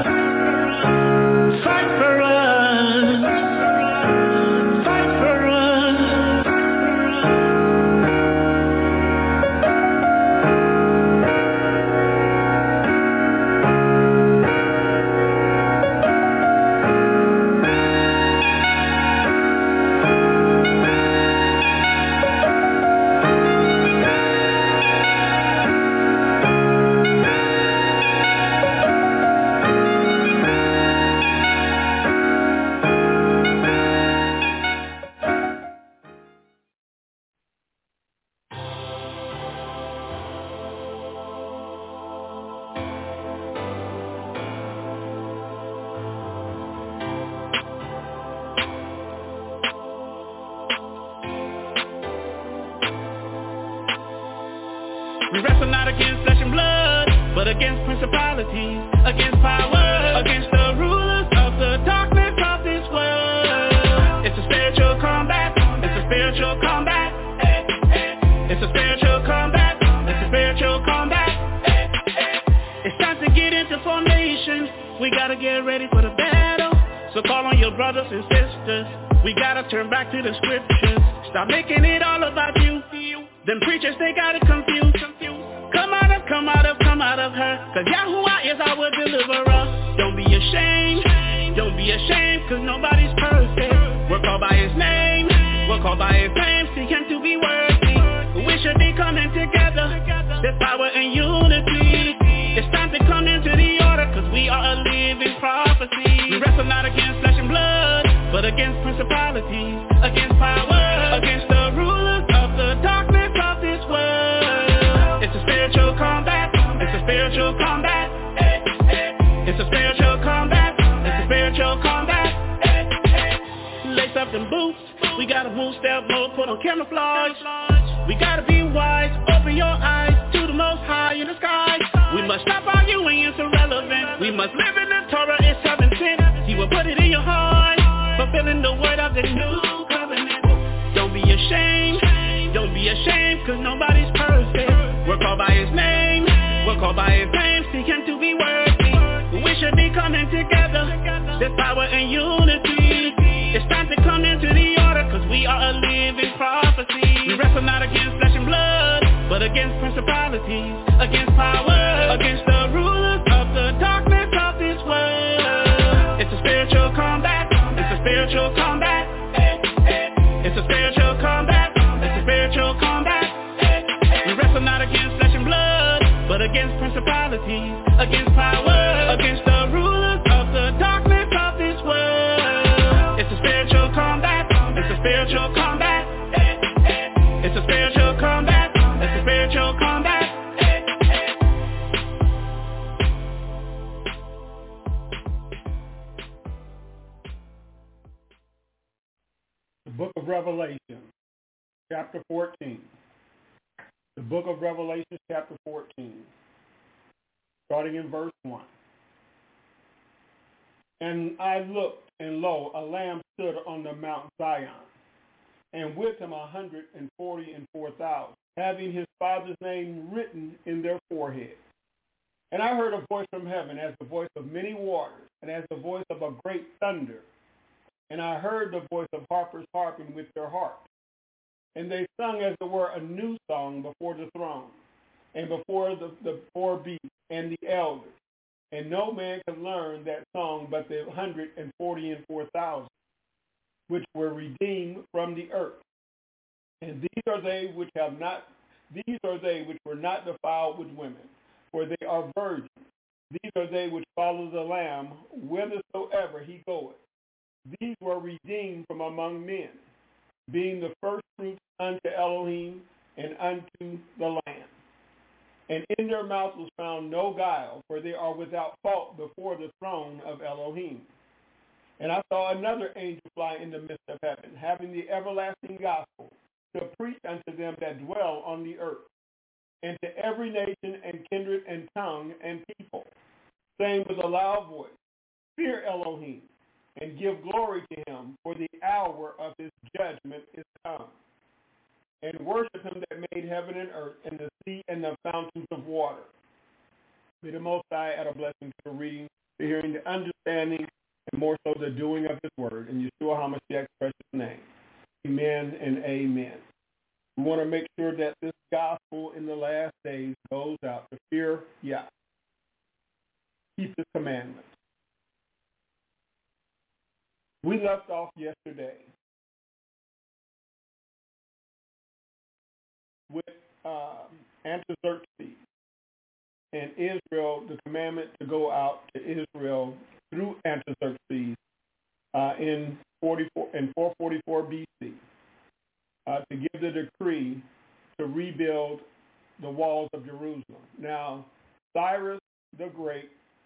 fight for us, fight for us. We wrestle not against flesh and blood, but against principalities, against power, against the rulers of the darkness of this world. It's a spiritual combat. It's a spiritual combat. It's a spiritual combat. It's a spiritual combat. It's time to get into formation. We gotta get ready for the battle. So call on your brothers and sisters. We gotta turn back to the scriptures. Stop making it all about you. Them preachers, they got it confused. Come out of, come out of, come out of her. Cause Yahuwah is our deliverer. Don't be ashamed. Don't be ashamed, cause nobody's perfect. We're called by his name. We're called by his name. Seek him to be worthy. We should be coming together. There's power in unity. It's time to come into the order, cause we are a living prophecy. We wrestle not against flesh and blood, but against principalities, against power, against the rulers of the darkness of this world. It's a spiritual combat. It's a spiritual combat. It's a spiritual combat. It's a spiritual combat. Lace up them boots. We gotta move step mode, put on camouflage. We gotta be wise. Open your eyes to the most high in the sky. We must stop arguing, it's irrelevant. We must live in the Torah, it's heaven sent. He will put it in your heart, fulfilling the word of the new covenant. Don't be ashamed. Don't be ashamed, cause nobody's perfect. We're called by his name. We're called by his name. Seek him to be worthy. We should be coming together. There's power in unity. It's time to come into the order, cause we are a living prophecy. We wrestle not against flesh and blood, but against principalities, against power, against the rulers of the darkness of this world. It's a spiritual combat. It's a spiritual combat. It's a spiritual combat. It's a spiritual combat. We wrestle not against flesh and blood, but against principalities, against power, against the rulers of the darkness of this world. It's a spiritual combat. It's a spiritual combat. It's a spiritual combat. It's a spiritual combat. The book of Revelation, chapter fourteen. The book of Revelation, chapter fourteen. starting in verse one. And I looked, and lo, a lamb stood on the Mount Zion, and with him a hundred and forty and four thousand, having his father's name written in their foreheads. And I heard a voice from heaven as the voice of many waters, and as the voice of a great thunder. And I heard the voice of harpers harping with their harps. And they sung as it were a new song before the throne, and before the, the four beasts and the elders. And no man could learn that song but the hundred and forty and four thousand, which were redeemed from the earth. And these are they which have not, these are they which were not defiled with women, for they are virgins. These are they which follow the Lamb whithersoever he goeth. These were redeemed from among men, being the first fruits unto Elohim and unto the Lamb. And in their mouth was found no guile, for they are without fault before the throne of Elohim. And I saw another angel fly in the midst of heaven, having the everlasting gospel, to preach unto them that dwell on the earth, and to every nation and kindred and tongue and people, saying with a loud voice, Fear Elohim, and give glory to him, for the hour of his judgment is come. And worship him that made heaven and earth, and the sea and the fountains of water. May the Most High add a blessing to the reading, the hearing, the understanding, and more so the doing of his word. In Yeshua HaMashiach's precious name. Amen and amen. We want to make sure that this gospel in the last days goes out to fear Yah. Keep his commandments. We left off yesterday with um, Artaxerxes and Israel, the commandment to go out to Israel through Artaxerxes uh, in forty-four in four forty-four B C uh, to give the decree to rebuild the walls of Jerusalem. Now, Cyrus the Great,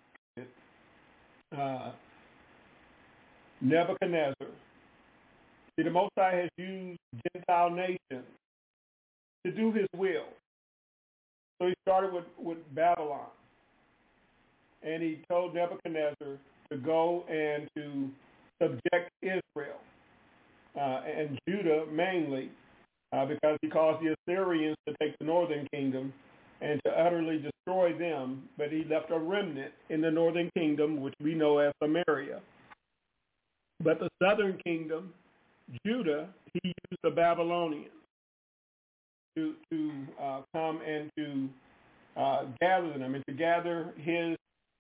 uh, Nebuchadnezzar, see, the Most High has used Gentile nations to do his will. So he started with, with Babylon. And he told Nebuchadnezzar to go and to subject Israel uh, and Judah mainly uh, because he caused the Assyrians to take the northern kingdom and to utterly destroy them. But he left a remnant in the northern kingdom, which we know as Samaria. But the southern kingdom, Judah, he used the Babylonians to to uh, come and to uh, gather them and to gather his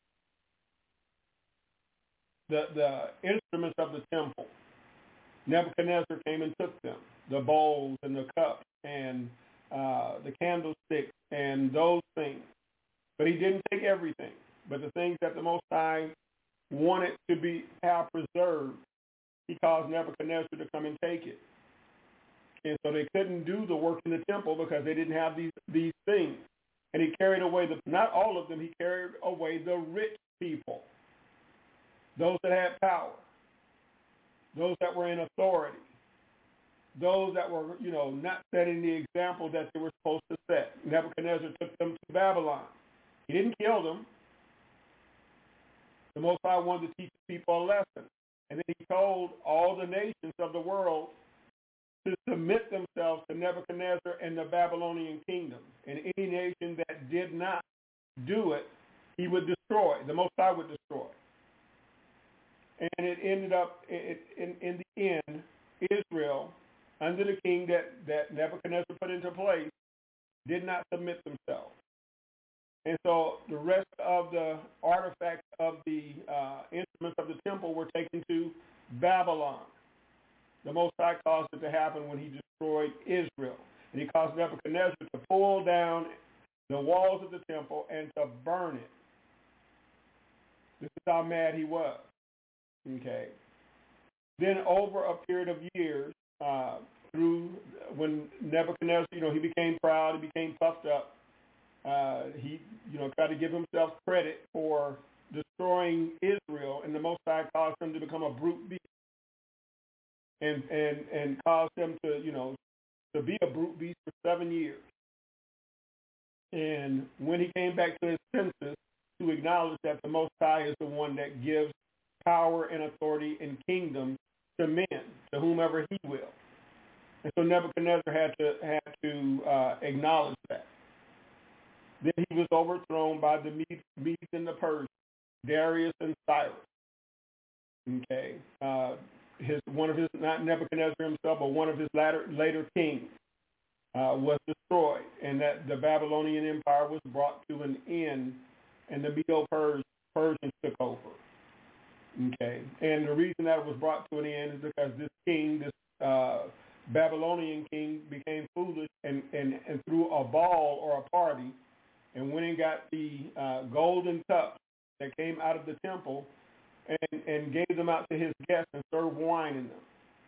the the instruments of the temple. Nebuchadnezzar came and took them, the bowls and the cups and uh, the candlesticks and those things. But he didn't take everything. But the things that the Most High wanted to be have preserved, he caused Nebuchadnezzar to come and take it. And so they couldn't do the work in the temple because they didn't have these, these things. And he carried away, the not all of them, he carried away the rich people, those that had power, those that were in authority, those that were, you know, not setting the example that they were supposed to set. Nebuchadnezzar took them to Babylon. He didn't kill them. The Most High wanted to teach the people a lesson. And then he told all the nations of the world to submit themselves to Nebuchadnezzar and the Babylonian kingdom. And any nation that did not do it, he would destroy. The Most High would destroy. And it ended up, it, in, in the end, Israel, under the king that, that Nebuchadnezzar put into place, did not submit themselves. And so the rest of the artifacts of the uh, instruments of the temple were taken to Babylon. The Most High caused it to happen when he destroyed Israel. And he caused Nebuchadnezzar to pull down the walls of the temple and to burn it. This is how mad he was. Okay. Then over a period of years, uh, through when Nebuchadnezzar, you know, he became proud, he became puffed up. Uh, he, you know, tried to give himself credit for destroying Israel, and the Most High caused him to become a brute beast, and and and caused him to, you know, to be a brute beast for seven years. And when he came back to his senses, to acknowledge that the Most High is the one that gives power and authority and kingdom to men, to whomever he will. And so Nebuchadnezzar had to had to uh, acknowledge that. Then he was overthrown by the Medes, Medes and the Persians, Darius and Cyrus. Okay, uh, his one of his not Nebuchadnezzar himself, but one of his latter later kings uh, was destroyed, and that the Babylonian Empire was brought to an end, and the Medo-Persians took over. Okay, and the reason that it was brought to an end is because this king, this uh, Babylonian king, became foolish and, and, and threw a ball or a party, and went and got the uh, golden cups that came out of the temple and, and gave them out to his guests and served wine in them.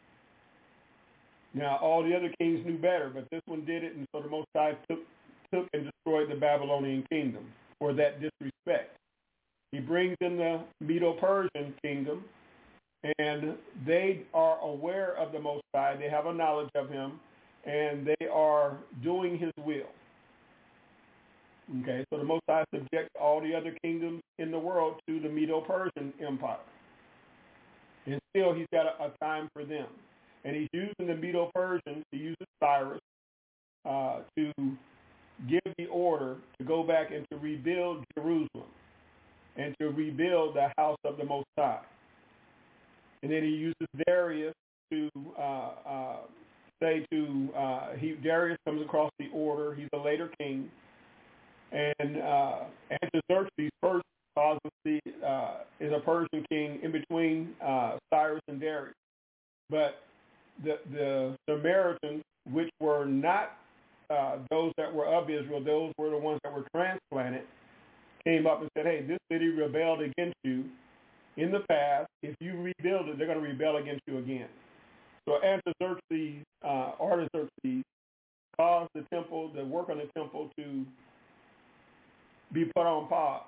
Now, all the other kings knew better, but this one did it, and so the Most High took, took and destroyed the Babylonian kingdom for that disrespect. He brings in the Medo-Persian kingdom, and they are aware of the Most High. They have a knowledge of him, and they are doing his will. Okay, so the Most High subjects all the other kingdoms in the world to the Medo-Persian Empire. And still he's got a, a time for them. And he's using the Medo-Persians, he uses Cyrus uh, to give the order to go back and to rebuild Jerusalem and to rebuild the house of the Most High. And then he uses Darius to uh, uh, say to, uh, he Darius comes across the order, he's a later king, and uh, Artaxerxes first causes the, uh, is a Persian king in between uh, Cyrus and Darius. But the, the Samaritans, which were not uh, those that were of Israel, those were the ones that were transplanted, came up and said, hey, this city rebelled against you in the past. If you rebuild it, they're going to rebel against you again. So Artaxerxes, uh, Artaxerxes caused the temple, the work on the temple to be put on pause.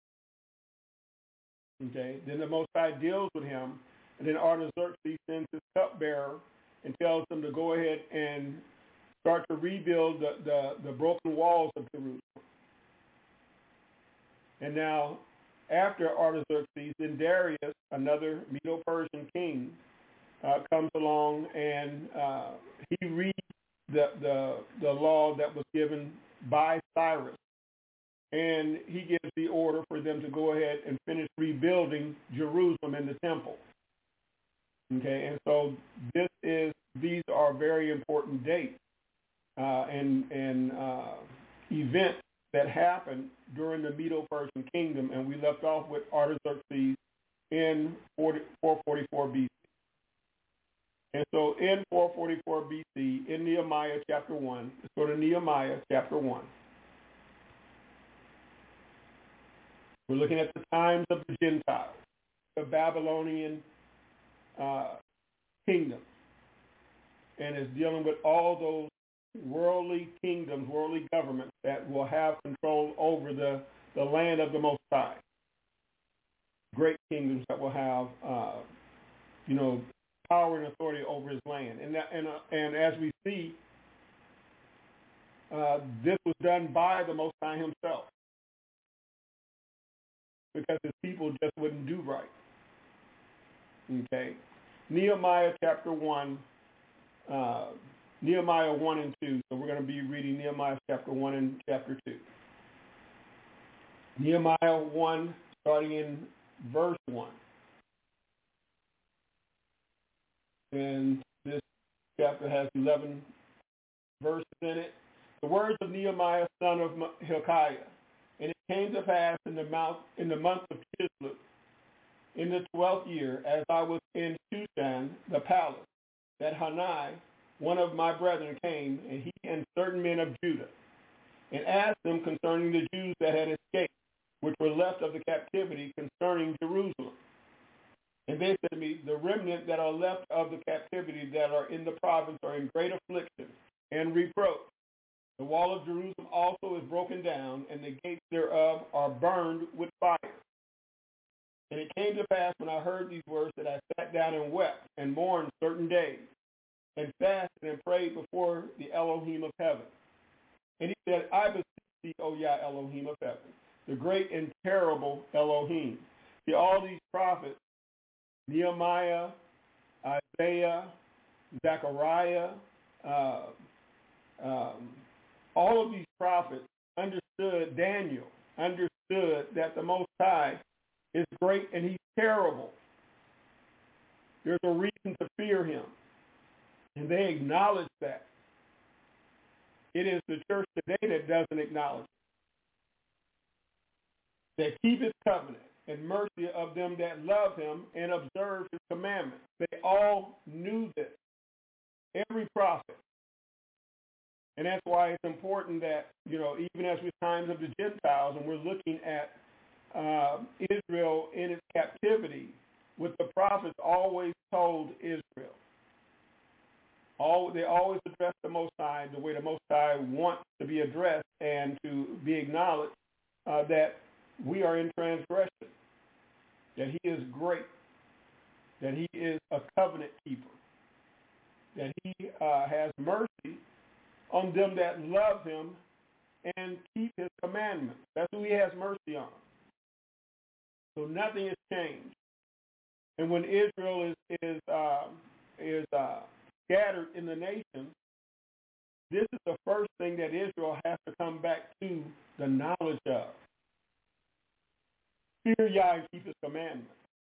Okay, then the Most High deals with him, and then Artaxerxes sends his cupbearer and tells them to go ahead and start to rebuild the, the, the broken walls of Jerusalem. And now, after Artaxerxes, then Darius, another Medo-Persian king, uh, comes along, and uh, he reads the, the the law that was given by Cyrus, and he gives the order for them to go ahead and finish rebuilding Jerusalem and the temple. Okay, and so this is these are very important dates uh, and and uh, events that happened during the Medo-Persian kingdom, and we left off with Artaxerxes in four forty-four B C. And so in four forty-four B C, in Nehemiah chapter one, let's go to Nehemiah chapter one. We're looking at the times of the Gentiles, the Babylonian uh, kingdom, and it's dealing with all those worldly kingdoms, worldly governments that will have control over the, the land of the Most High. Great kingdoms that will have, uh, you know, power and authority over his land. And that, and, uh, and as we see, uh, this was done by the Most High himself, because his people just wouldn't do right. Okay. Nehemiah chapter one, uh, Nehemiah one and two. So we're going to be reading Nehemiah chapter one and chapter two. Nehemiah one, starting in verse one. And this chapter has eleven verses in it. The words of Nehemiah, son of Hilkiah. And it came to pass in the month, in the month of Chislev, in the twelfth year, as I was in Shushan, the palace, that Hanai, one of my brethren, came, and he and certain men of Judah, and asked them concerning the Jews that had escaped, which were left of the captivity, concerning Jerusalem. And they said to me, the remnant that are left of the captivity that are in the province are in great affliction and reproach. The wall of Jerusalem also is broken down, and the gates thereof are burned with fire. And it came to pass when I heard these words that I sat down and wept and mourned certain days, and fasted and prayed before the Elohim of heaven. And he said, I beseech thee, O Yah Elohim of heaven, the great and terrible Elohim. See, all these prophets, Nehemiah, Isaiah, Zechariah, uh, um, all of these prophets understood, Daniel understood that the Most High is great and he's terrible. There's a reason to fear him. And they acknowledge that. It is the church today that doesn't acknowledge it. That keep his covenant and mercy of them that love him and observe his commandments. They all knew this. Every prophet. And that's why it's important that, you know, even as with times of the Gentiles, and we're looking at uh, Israel in its captivity, what the prophets always told Israel. All, they always address the Most High the way the Most High wants to be addressed and to be acknowledged, uh, that we are in transgression, that he is great, that he is a covenant keeper, that he uh, has mercy on them that love him and keep his commandments. That's who he has mercy on. So nothing has changed. And when Israel is is uh, is uh, scattered in the nation, this is the first thing that Israel has to come back to the knowledge of. Fear Yah and keep his commandments.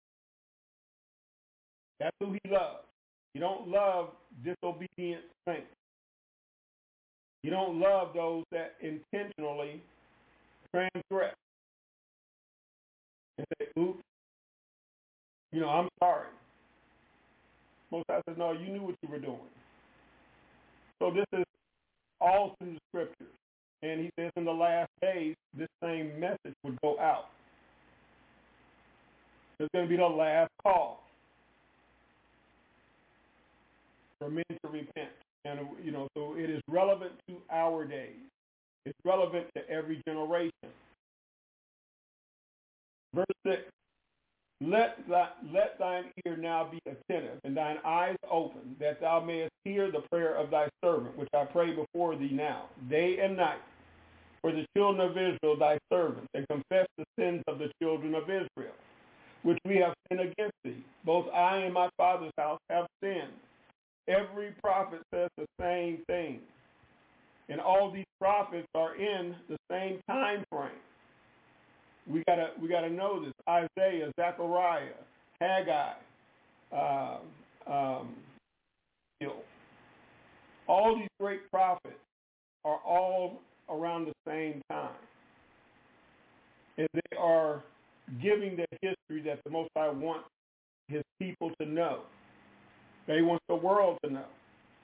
That's who he loves. You don't love disobedient saints. You don't love those that intentionally transgress and say, oops, you know, I'm sorry. Most High says, no, you knew what you were doing. So this is all through the scriptures. And he says in the last days, this same message would go out. It's going to be the last call for men to repent. And, you know, so it is relevant to our days. It's relevant to every generation. Verse six, let, thy, let thine ear now be attentive and thine eyes open, that thou mayest hear the prayer of thy servant, which I pray before thee now, day and night, for the children of Israel, thy servants, and confess the sins of the children of Israel, which we have sinned against thee. Both I and my father's house have sinned. Every prophet says the same thing. And all these prophets are in the same time frame. We gotta we gotta know this. Isaiah, Zechariah, Haggai, uh, um, you know, all these great prophets are all around the same time. And they are giving the history that the Most High wants his people to know. That he wants the world to know.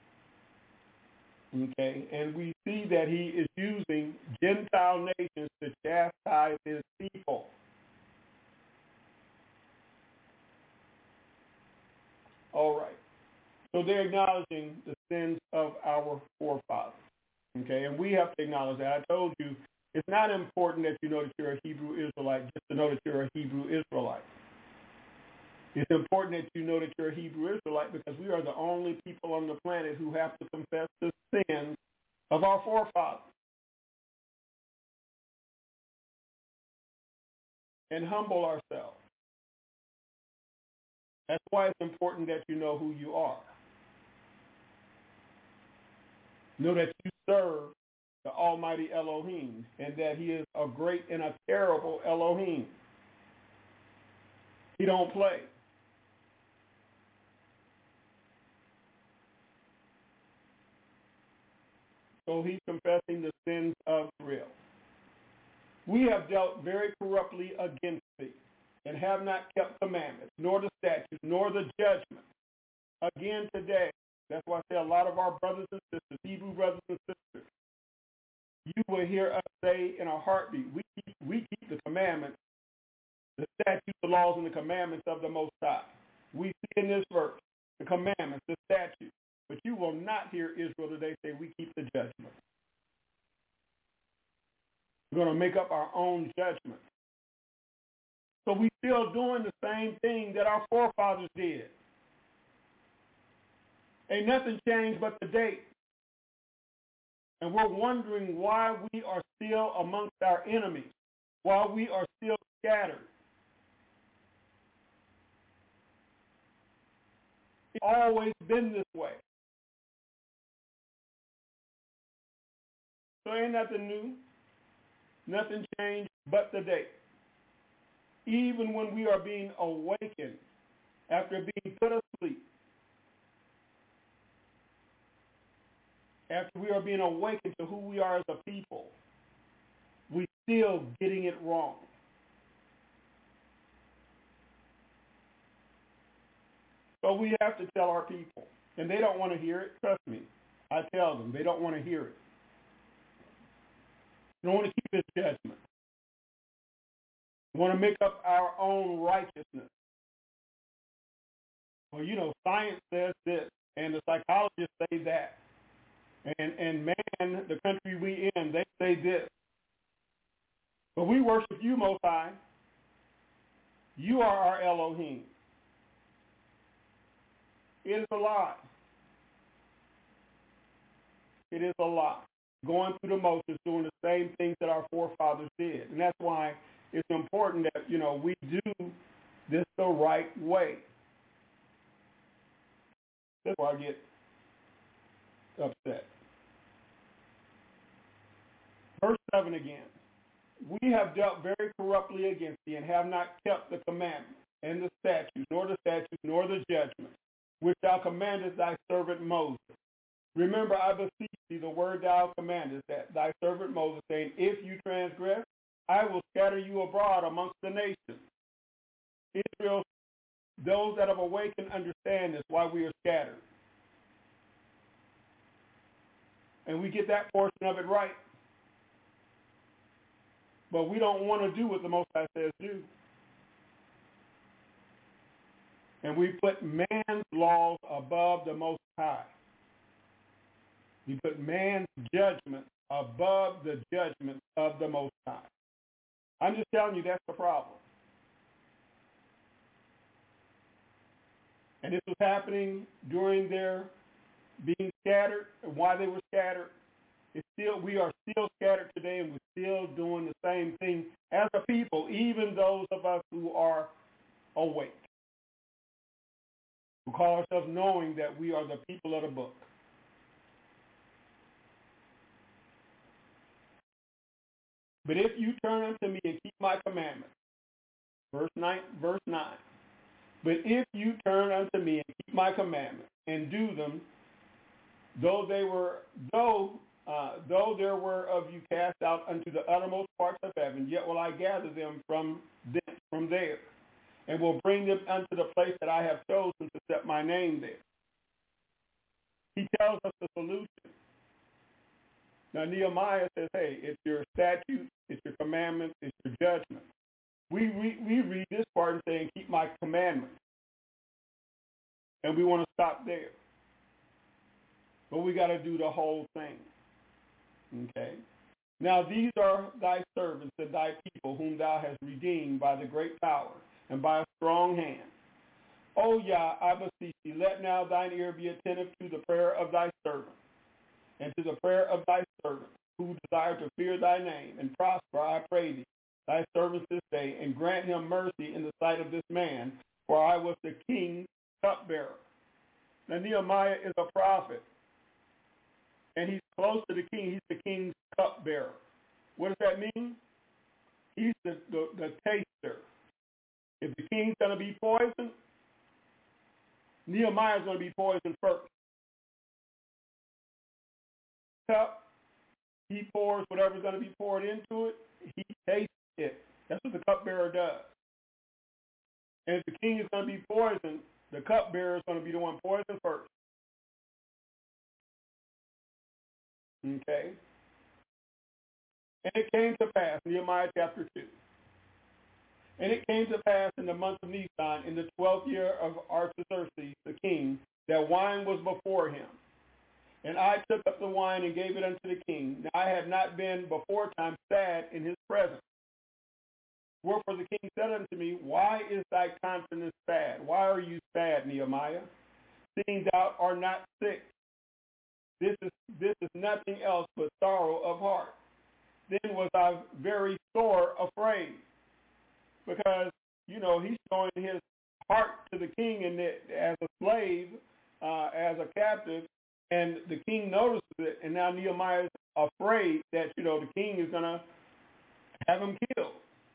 Okay, and we see that he is using Gentile nations to chastise his people. All right. So they're acknowledging the sins of our forefathers. Okay, and we have to acknowledge that. I told you, it's not important that you know that you're a Hebrew Israelite just to know that you're a Hebrew Israelite. It's important that you know that you're a Hebrew Israelite because we are the only people on the planet who have to confess the sins of our forefathers and humble ourselves. That's why it's important that you know who you are. Know that you serve the Almighty Elohim and that he is a great and a terrible Elohim. He don't play. So he's confessing the sins of Israel. We have dealt very corruptly against thee, and have not kept commandments, nor the statutes, nor the judgment. Again today, that's why I say a lot of our brothers and sisters, Hebrew brothers and sisters, you will hear us say in a heartbeat, we keep, we keep the commandments, the statutes, the laws, and the commandments of the Most High. We see in this verse the commandments, the statutes. But you will not hear Israel today say we keep the judgment. We're going to make up our own judgment. So we're still doing the same thing that our forefathers did. Ain't nothing changed but the date. And we're wondering why we are still amongst our enemies. while we are still scattered. It's always been this way. So ain't nothing new, nothing changed but the day. Even when we are being awakened after being put asleep, after we are being awakened to who we are as a people, we still getting it wrong. So we have to tell our people, and they don't want to hear it. Trust me, I tell them they don't want to hear it. They don't want to keep this judgment. We want to make up our own righteousness. Well, you know, science says this, and the psychologists say that. And, and man, the country we in, they say this. But we worship you, Most High. You are our Elohim. It is a lie. It is a lie. Going through the motions, doing the same things that our forefathers did. And that's why it's important that, you know, we do this the right way. That's why I get upset. Verse seven again. We have dealt very corruptly against thee, and have not kept the commandments, and the statutes, nor the statutes, nor the judgments, which thou commandest thy servant Moses. Remember, I beseech thee, the word thou commandest, that thy servant Moses, saying, if you transgress, I will scatter you abroad amongst the nations. Israel, those that have awakened understand this, why we are scattered. And we get that portion of it right. But we don't want to do what the Most High says do. And we put man's laws above the Most High. We put man's judgment above the judgment of the Most High. I'm just telling you that's the problem. And this was happening during their being scattered, and why they were scattered. It's still, we are still scattered today, and we're still doing the same thing as a people, even those of us who are awake. We call ourselves knowing that we are the people of the book. But if you turn unto me and keep my commandments, verse nine, verse nine. But if you turn unto me and keep my commandments and do them, though they were, though uh, though there were of you cast out unto the uttermost parts of heaven, yet will I gather them from thence, from there, and will bring them unto the place that I have chosen to set my name there. He tells us the solution. Now Nehemiah says, hey, it's your statutes, it's your commandments, it's your judgment. We, we, we read this part and say, keep my commandments. And we want to stop there. But we got to do the whole thing. Okay? Now these are thy servants and thy people whom thou hast redeemed by the great power and by a strong hand. O Yah, I beseech thee, let now thine ear be attentive to the prayer of thy servant, and to the prayer of thy servant, who desire to fear thy name, and prosper, I pray thee, thy servant this day, and grant him mercy in the sight of this man, for I was the king's cupbearer. Now Nehemiah is a prophet, and he's close to the king. He's the king's cupbearer. What does that mean? He's the, the, the taster. If the king's going to be poisoned, Nehemiah's going to be poisoned first. Cup, he pours whatever's going to be poured into it. He tastes it. That's what the cupbearer does. And if the king is going to be poisoned, the cupbearer is going to be the one poisoned first. Okay? And it came to pass, Nehemiah chapter two. And it came to pass in the month of Nisan, in the twelfth year of Artaxerxes the king, that wine was before him. And I took up the wine and gave it unto the king. Now I had not been before time sad in his presence. Wherefore the king said unto me, why is thy countenance sad? Why are you sad, Nehemiah? Seeing thou art not sick. This is this is nothing else but sorrow of heart. then was I very sore afraid, because, you know, he's showing his heart to the king and as a slave, uh, as a captive, and the king notices it, and now Nehemiah is afraid that, you know, the king is going to have him killed.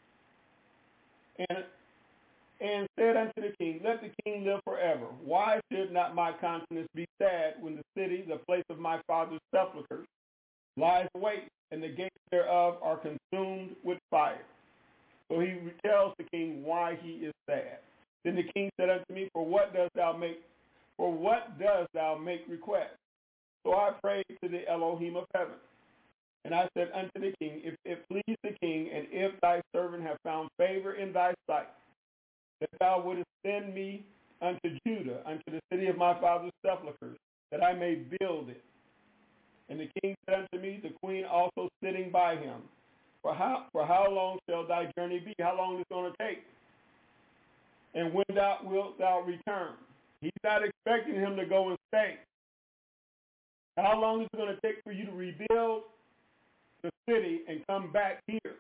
And and said unto the king, let the king live forever. Why should not my countenance be sad when the city, the place of my father's sepulchres, lies waste, and the gates thereof are consumed with fire? So he tells the king why he is sad. Then the king said unto me, For what dost thou make for what dost thou make request? So I prayed to the Elohim of heaven. And I said unto the king, If it please the king, and if thy servant have found favor in thy sight, that thou wouldest send me unto Judah, unto the city of my father's sepulchres, that I may build it. And the king said unto me, the queen also sitting by him, For how for how long shall thy journey be? How long is it going to take? And when thou wilt thou return? He's not expecting him to go and stay. How long is it going to take for you to rebuild the city and come back here?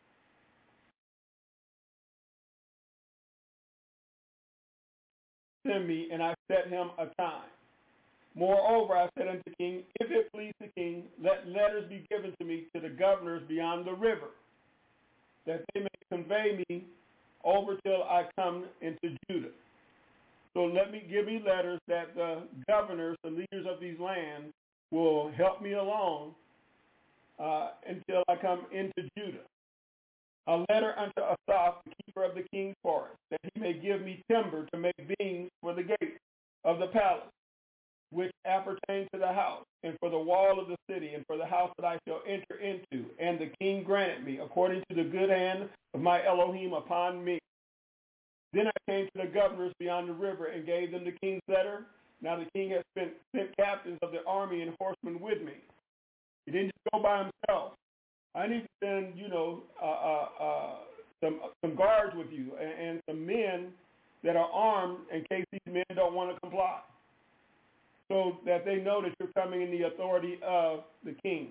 Send me, and I set him a time. Moreover, I said unto the king, If it please the king, let letters be given to me to the governors beyond the river, that they may convey me over till I come into Judah. So let me give me letters that the governors, the leaders of these lands, will help me along uh, until I come into Judah. A letter unto Asaph, the keeper of the king's forest, that he may give me timber to make beams for the gate of the palace, which appertain to the house, and for the wall of the city, and for the house that I shall enter into. And the king granted me, according to the good hand of my Elohim upon me. Then I came to the governors beyond the river and gave them the king's letter. Now the king has sent, sent captains of the army and horsemen with me. He didn't just go by himself. I need to send, you know, uh, uh, uh, some some guards with you and, and some men that are armed in case these men don't want to comply, so that they know that you're coming in the authority of the king.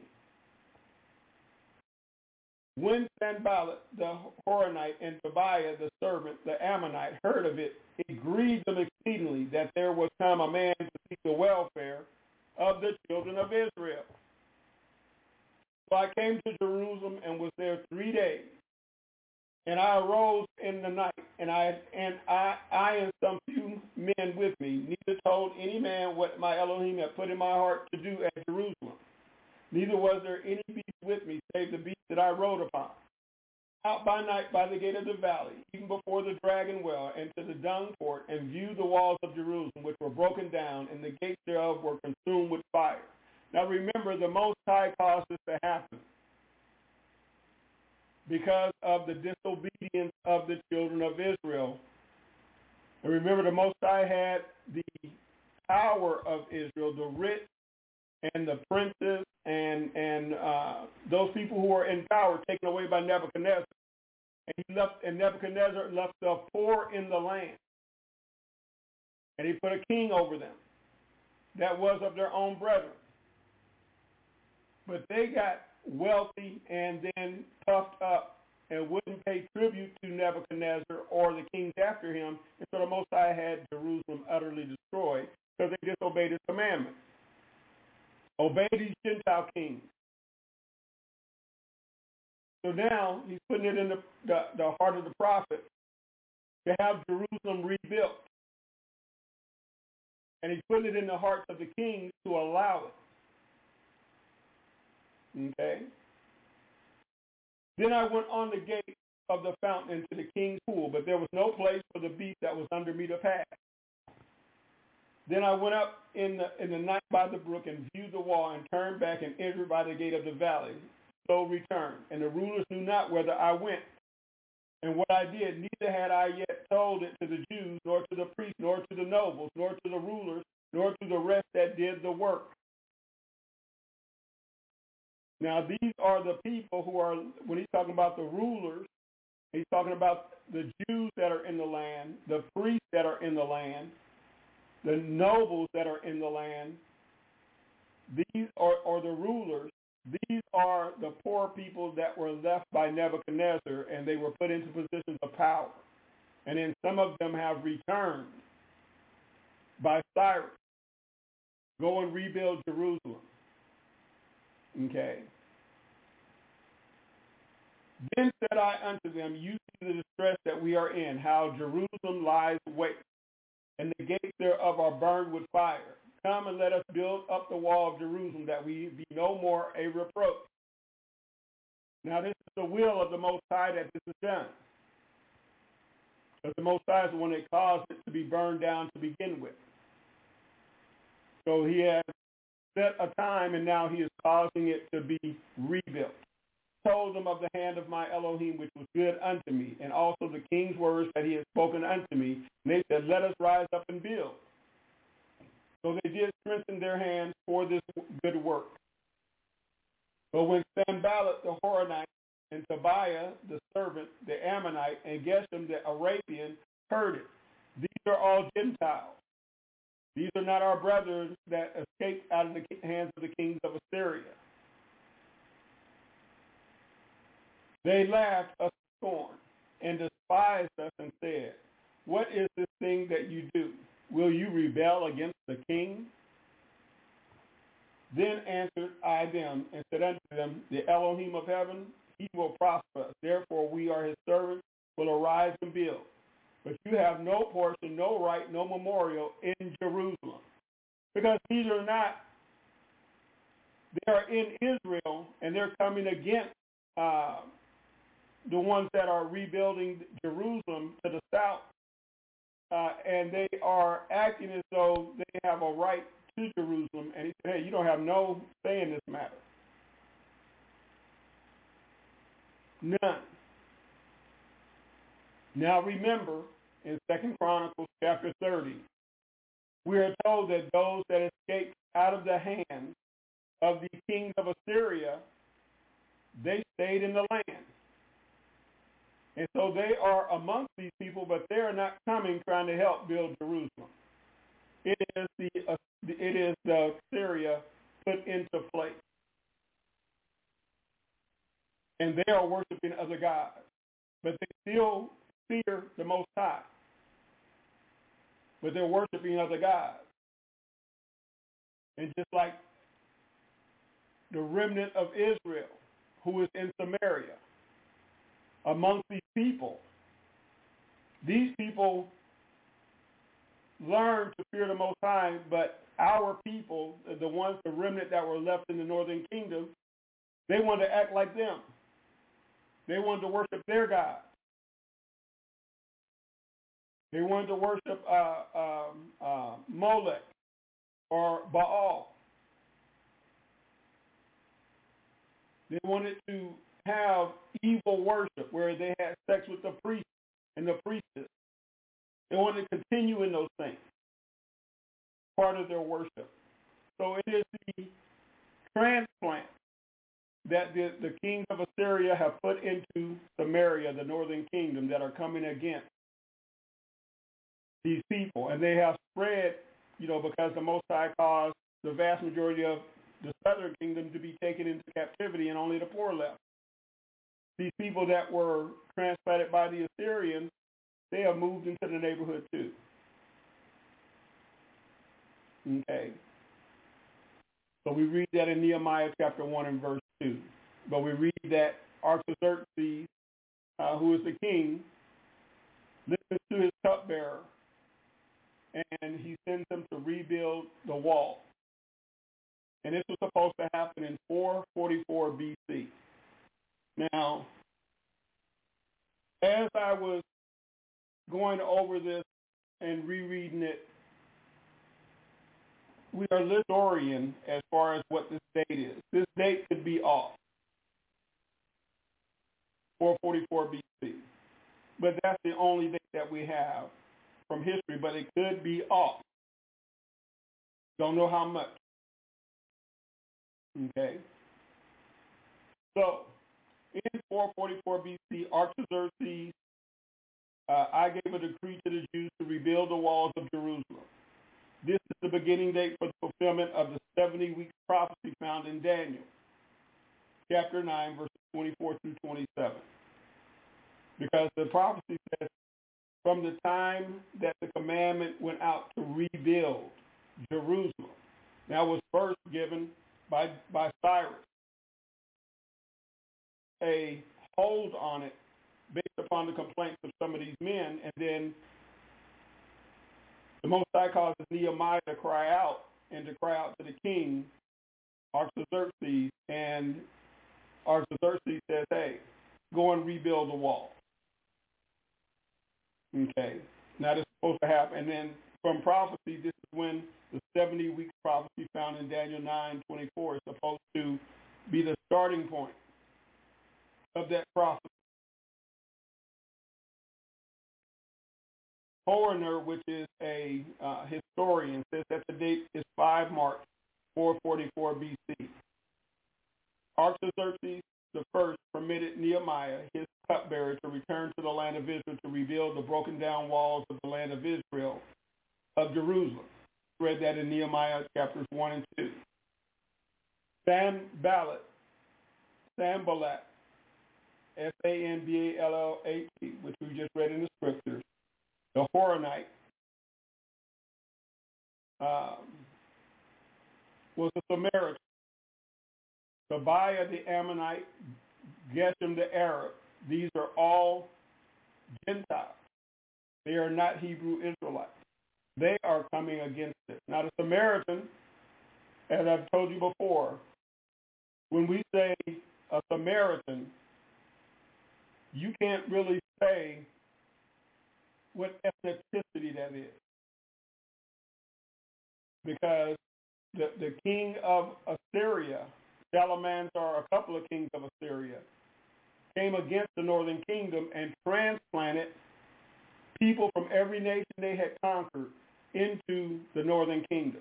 When Sanballat the Horonite and Tobiah the servant, the Ammonite, heard of it, it grieved them exceedingly that there was come a man to seek the welfare of the children of Israel. So I came to Jerusalem and was there three days. And I arose in the night, and I and I, I and some few men with me, neither told any man what my Elohim had put in my heart to do at Jerusalem. Neither was there any beast with me, save the beast that I rode upon. Out by night by the gate of the valley, even before the dragon well, and to the dung port, and viewed the walls of Jerusalem, which were broken down, and the gates thereof were consumed with fire. Now remember, the Most High caused this to happen because of the disobedience of the children of Israel. And remember, the Most High had the power of Israel, the rich and the princes and and uh, those people who were in power taken away by Nebuchadnezzar. And he left, and Nebuchadnezzar left the poor in the land. And he put a king over them that was of their own brethren. But they got wealthy and then puffed up and wouldn't pay tribute to Nebuchadnezzar or the kings after him. And so the Most High had Jerusalem utterly destroyed because they disobeyed his commandments. Obey these Gentile kings. So now he's putting it in the, the, the heart of the prophet to have Jerusalem rebuilt. And he's putting it in the hearts of the kings to allow it. Okay? Then I went on the gate of the fountain into the king's pool, but there was no place for the beast that was under me to pass. Then I went up in the in the night by the brook and viewed the wall and turned back and entered by the gate of the valley. So returned. And the rulers knew not whither I went. And what I did, neither had I yet told it to the Jews, nor to the priests, nor to the nobles, nor to the rulers, nor to the rest that did the work. Now these are the people who are, when he's talking about the rulers, he's talking about the Jews that are in the land, the priests that are in the land, the nobles that are in the land. These are, are the rulers These are the poor people that were left by Nebuchadnezzar, and they were put into positions of power. And then some of them have returned by Cyrus. Go and rebuild Jerusalem. Okay. Then said I unto them, you see the distress that we are in, how Jerusalem lies waste, and the gates thereof are burned with fire. Come and let us build up the wall of Jerusalem, that we be no more a reproach. Now this is the will of the Most High that this is done. Because the Most High is the one that caused it to be burned down to begin with. So he has set a time, and now he is causing it to be rebuilt. Told them of the hand of my Elohim, which was good unto me, and also the king's words that he had spoken unto me. And they said, let us rise up and build. So they did strengthen their hands for this good work. But when Sanballat the Horonite and Tobiah the servant, the Ammonite, and Geshem the Arabian heard it, these are all Gentiles. These are not our brethren that escaped out of the hands of the kings of Assyria. They laughed us to scorn and despised us and said, what is this thing that you do? Will you rebel against the king? Then answered I them and said unto them, the Elohim of heaven, he will prosper us. Therefore we are his servants, will arise and build. But you have no portion, no right, no memorial in Jerusalem. Because these are not, they are in Israel, and they're coming against uh, the ones that are rebuilding Jerusalem to the south. Uh, and they are acting as though they have a right to Jerusalem. And he said, hey, you don't have no say in this matter. None. Now remember, in Second Chronicles chapter thirty, we are told that those that escaped out of the hands of the kings of Assyria, they stayed in the land. And so they are amongst these people, but they are not coming trying to help build Jerusalem. It is the uh, it is the Assyria put into place. And they are worshiping other gods. But they still fear the Most High. But they're worshiping other gods. And just like the remnant of Israel, who is in Samaria, amongst these people, these people learned to fear the Most High, but our people, the ones, the remnant that were left in the northern kingdom, they wanted to act like them. They wanted to worship their God. They wanted to worship uh, um, uh, Molech or Baal. They wanted to have evil worship where they had sex with the priest and the priestess. They wanted to continue in those things, part of their worship. So it is the transplant that the, the kings of Assyria have put into Samaria, the northern kingdom, that are coming against these people. And they have spread, you know, because the Most High caused the vast majority of the southern kingdom to be taken into captivity and only the poor left. These people that were transplanted by the Assyrians, they have moved into the neighborhood too. Okay. So we read that in Nehemiah chapter one and verse two. But we read that Artaxerxes, uh, who is the king, listens to his cupbearer, and he sends him to rebuild the wall. And this was supposed to happen in four forty-four B C. Now, as I was going over this and rereading it, we are Litorian as far as what this date is. This date could be off, four forty-four B C. But that's the only date that we have from history, but it could be off. Don't know how much. Okay. So, in four forty-four B C, Artaxerxes, uh, I gave a decree to the Jews to rebuild the walls of Jerusalem. This is the beginning date for the fulfillment of the seventy-week prophecy found in Daniel. chapter nine, verses twenty-four through twenty-seven. Because the prophecy says, from the time that the commandment went out to rebuild Jerusalem, that was first given by, by Cyrus, a hold on it based upon the complaints of some of these men, and then the Most High causes Nehemiah to cry out and to cry out to the king, Artaxerxes, and Artaxerxes says, hey, go and rebuild the wall. Okay, now this is supposed to happen, and then from prophecy, this is when the seventy weeks prophecy found in Daniel nine twenty-four is supposed to be the starting point of that prophecy. Coroner, which is a uh, historian, says that the date is five March four forty-four B C. Artaxerxes the first permitted Nehemiah, his cupbearer, to return to the land of Israel to rebuild the broken down walls of the land of Israel, of Jerusalem. Read that in Nehemiah chapters one and two. Sanballat, Sanballat, S A N B A L L A T, which we just read in the scriptures, the Horonite, um, was a Samaritan. Tobiah the Ammonite, Geshem the Arab, these are all Gentiles. They are not Hebrew Israelites. They are coming against it. Now the Samaritan, as I've told you before, when we say a Samaritan, you can't really say what ethnicity that is. Because the, the king of Assyria, Shalmaneser, a couple of kings of Assyria, came against the northern kingdom and transplanted people from every nation they had conquered into the northern kingdom.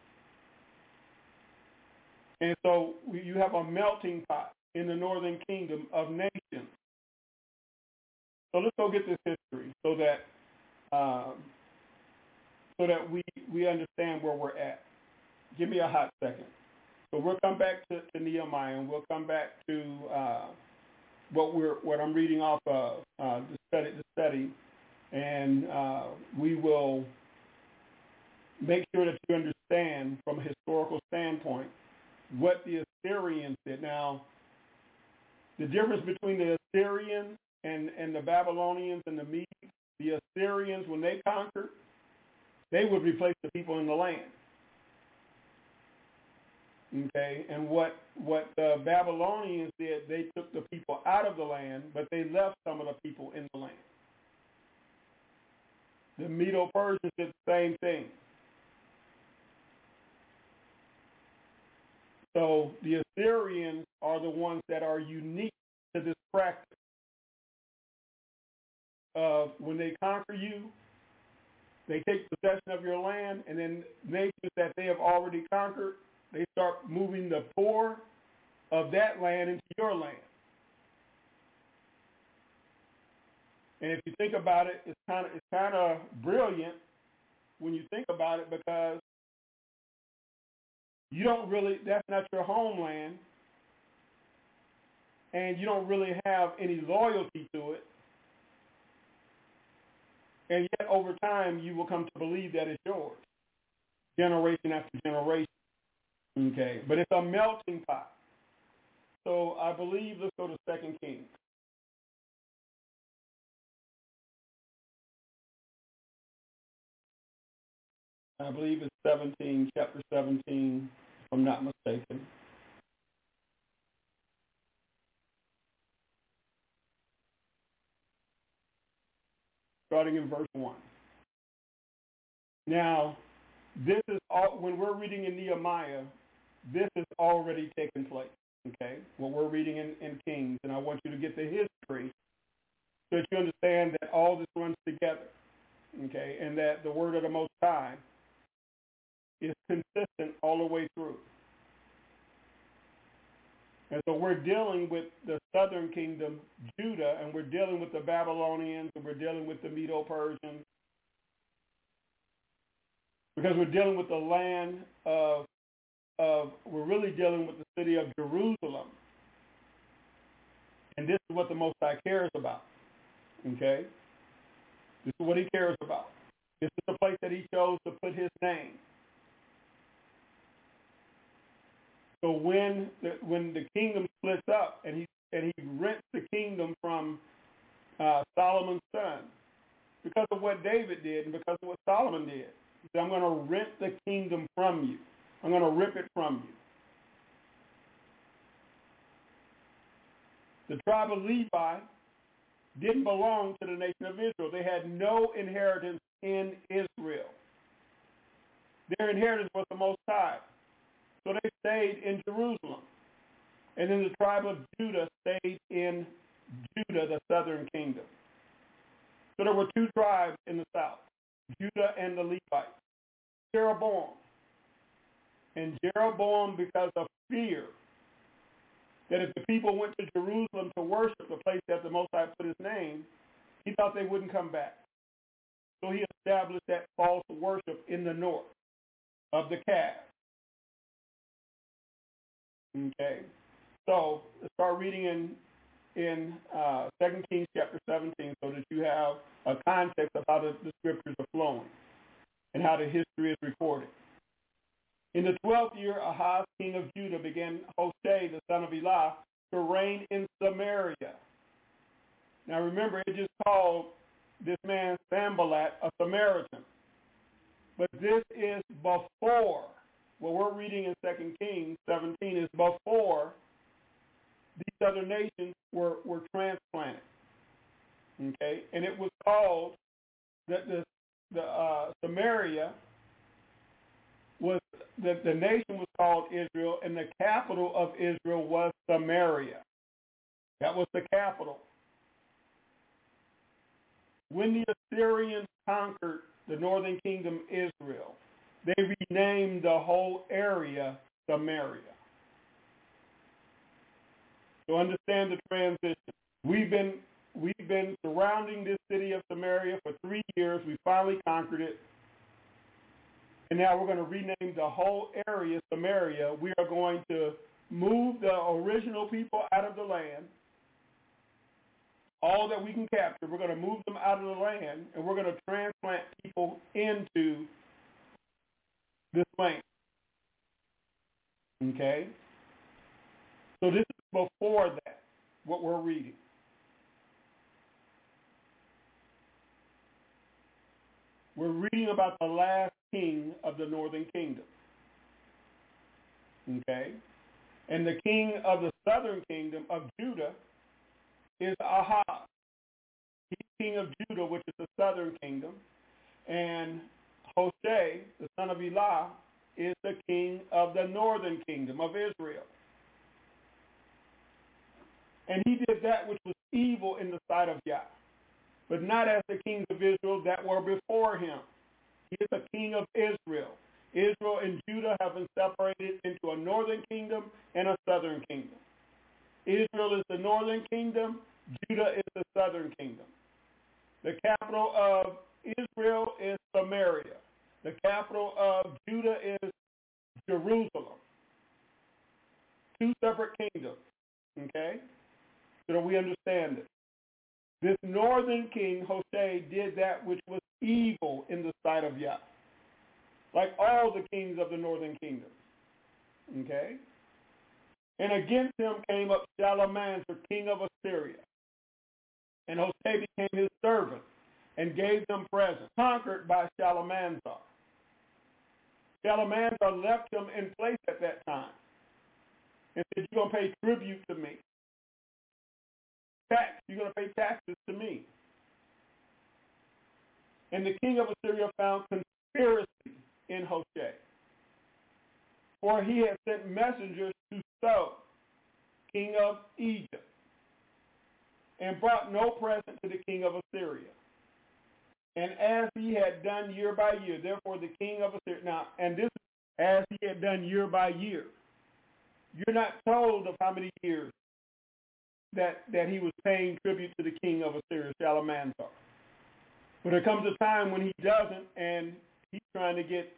And so you have a melting pot in the northern kingdom of nations. So let's go get this history so that um, so that we, we understand where we're at. Give me a hot second. So we'll come back to, to Nehemiah, and we'll come back to uh, what we're what I'm reading off of uh, the study, the study, and uh, we will make sure that you understand from a historical standpoint what the Assyrians did. Now, the difference between the Assyrians and, and the Babylonians and the Medes, the Assyrians, when they conquered, they would replace the people in the land. Okay, and what what the Babylonians did, they took the people out of the land, but they left some of the people in the land. The Medo-Persians did the same thing. So the Assyrians are the ones that are unique to this practice of when they conquer you, they take possession of your land, and then nations that they have already conquered, they start moving the poor of that land into your land. And if you think about it, it's kind of it's kind of brilliant when you think about it, because you don't really, that's not your homeland, and you don't really have any loyalty to it. And yet over time, you will come to believe that it's yours, generation after generation. Okay, but it's a melting pot. So I believe, let's go to Second Kings. I believe it's seventeen, chapter seventeen, if I'm not mistaken. Starting in verse one. Now, this is all, when we're reading in Nehemiah, this has already taken place, okay? What we're reading in, in Kings, and I want you to get the history so that you understand that all this runs together, okay? And that the word of the Most High is consistent all the way through. And so we're dealing with the southern kingdom, Judah, and we're dealing with the Babylonians, and we're dealing with the Medo-Persians, because we're dealing with the land of, of, we're really dealing with the city of Jerusalem, what the Most High cares about. Okay? This is what he cares about. This is the place that he chose to put his name. So when the, when the kingdom splits up and he and he rents the kingdom from uh, Solomon's son, because of what David did and because of what Solomon did, he said, I'm going to rent the kingdom from you. I'm going to rip it from you. The tribe of Levi didn't belong to the nation of Israel. They had no inheritance in Israel. Their inheritance was the Most High. So they stayed in Jerusalem. And then the tribe of Judah stayed in Judah, the southern kingdom. So there were two tribes in the south, Judah and the Levites. Jeroboam. And Jeroboam, because of fear, that if the people went to Jerusalem to worship the place that the Most High put his name, he thought they wouldn't come back. So he established that false worship in the north of the calf. Okay, so let's start reading in in uh, Second Kings chapter seventeen, so that you have a context of how the, the scriptures are flowing and how the history is recorded. In the twelfth year, Ahaz, king of Judah, began Hoshea, the son of Elah, to reign in Samaria. Now remember, it just called this man Sanballat a Samaritan. But this is before, what we're reading in Second Kings seventeen is before these other nations were, were transplanted. Okay? And it was called, that the, the uh, Samaria was, the, the nation was called Israel, and the capital of Israel was Samaria. That was the capital. When the Assyrians conquered the northern kingdom Israel, they renamed the whole area Samaria. So understand the transition. We've been we've been surrounding this city of Samaria for three years. We finally conquered it. And now we're going to rename the whole area Samaria. We are going to move the original people out of the land. All that we can capture, we're going to move them out of the land, and we're going to transplant people into this land. Okay? So this is before that, what we're reading. We're reading about the last king of the northern kingdom. Okay? And the king of the southern kingdom of Judah is Ahaz. He's king of Judah, which is the southern kingdom. And Hoshea, the son of Elah, is the king of the northern kingdom of Israel. And he did that which was evil in the sight of Yah, but not as the kings of Israel that were before him. He is the king of Israel. Israel and Judah have been separated into a northern kingdom and a southern kingdom. Israel is the northern kingdom. Judah is the southern kingdom. The capital of Israel is Samaria. The capital of Judah is Jerusalem. Two separate kingdoms. Okay? So that we understand it. This northern king, Hoshea, did that which was evil in the sight of Yah, like all the kings of the northern kingdom. Okay? And against him came up Shalmaneser, king of Assyria. And Hoshea became his servant and gave them presents, conquered by Shalmaneser. Shalmaneser left him in place at that time and said, you're going to pay tribute to me. Tax, you're going to pay taxes to me. And the king of Assyria found conspiracy in Hoshea, for he had sent messengers to So, king of Egypt, and brought no present to the king of Assyria. And as he had done year by year, therefore the king of Assyria, now, and this is as he had done year by year. You're not told of how many years that, that he was paying tribute to the king of Assyria, Shalmaneser. But there comes a time when he doesn't, and he's trying to get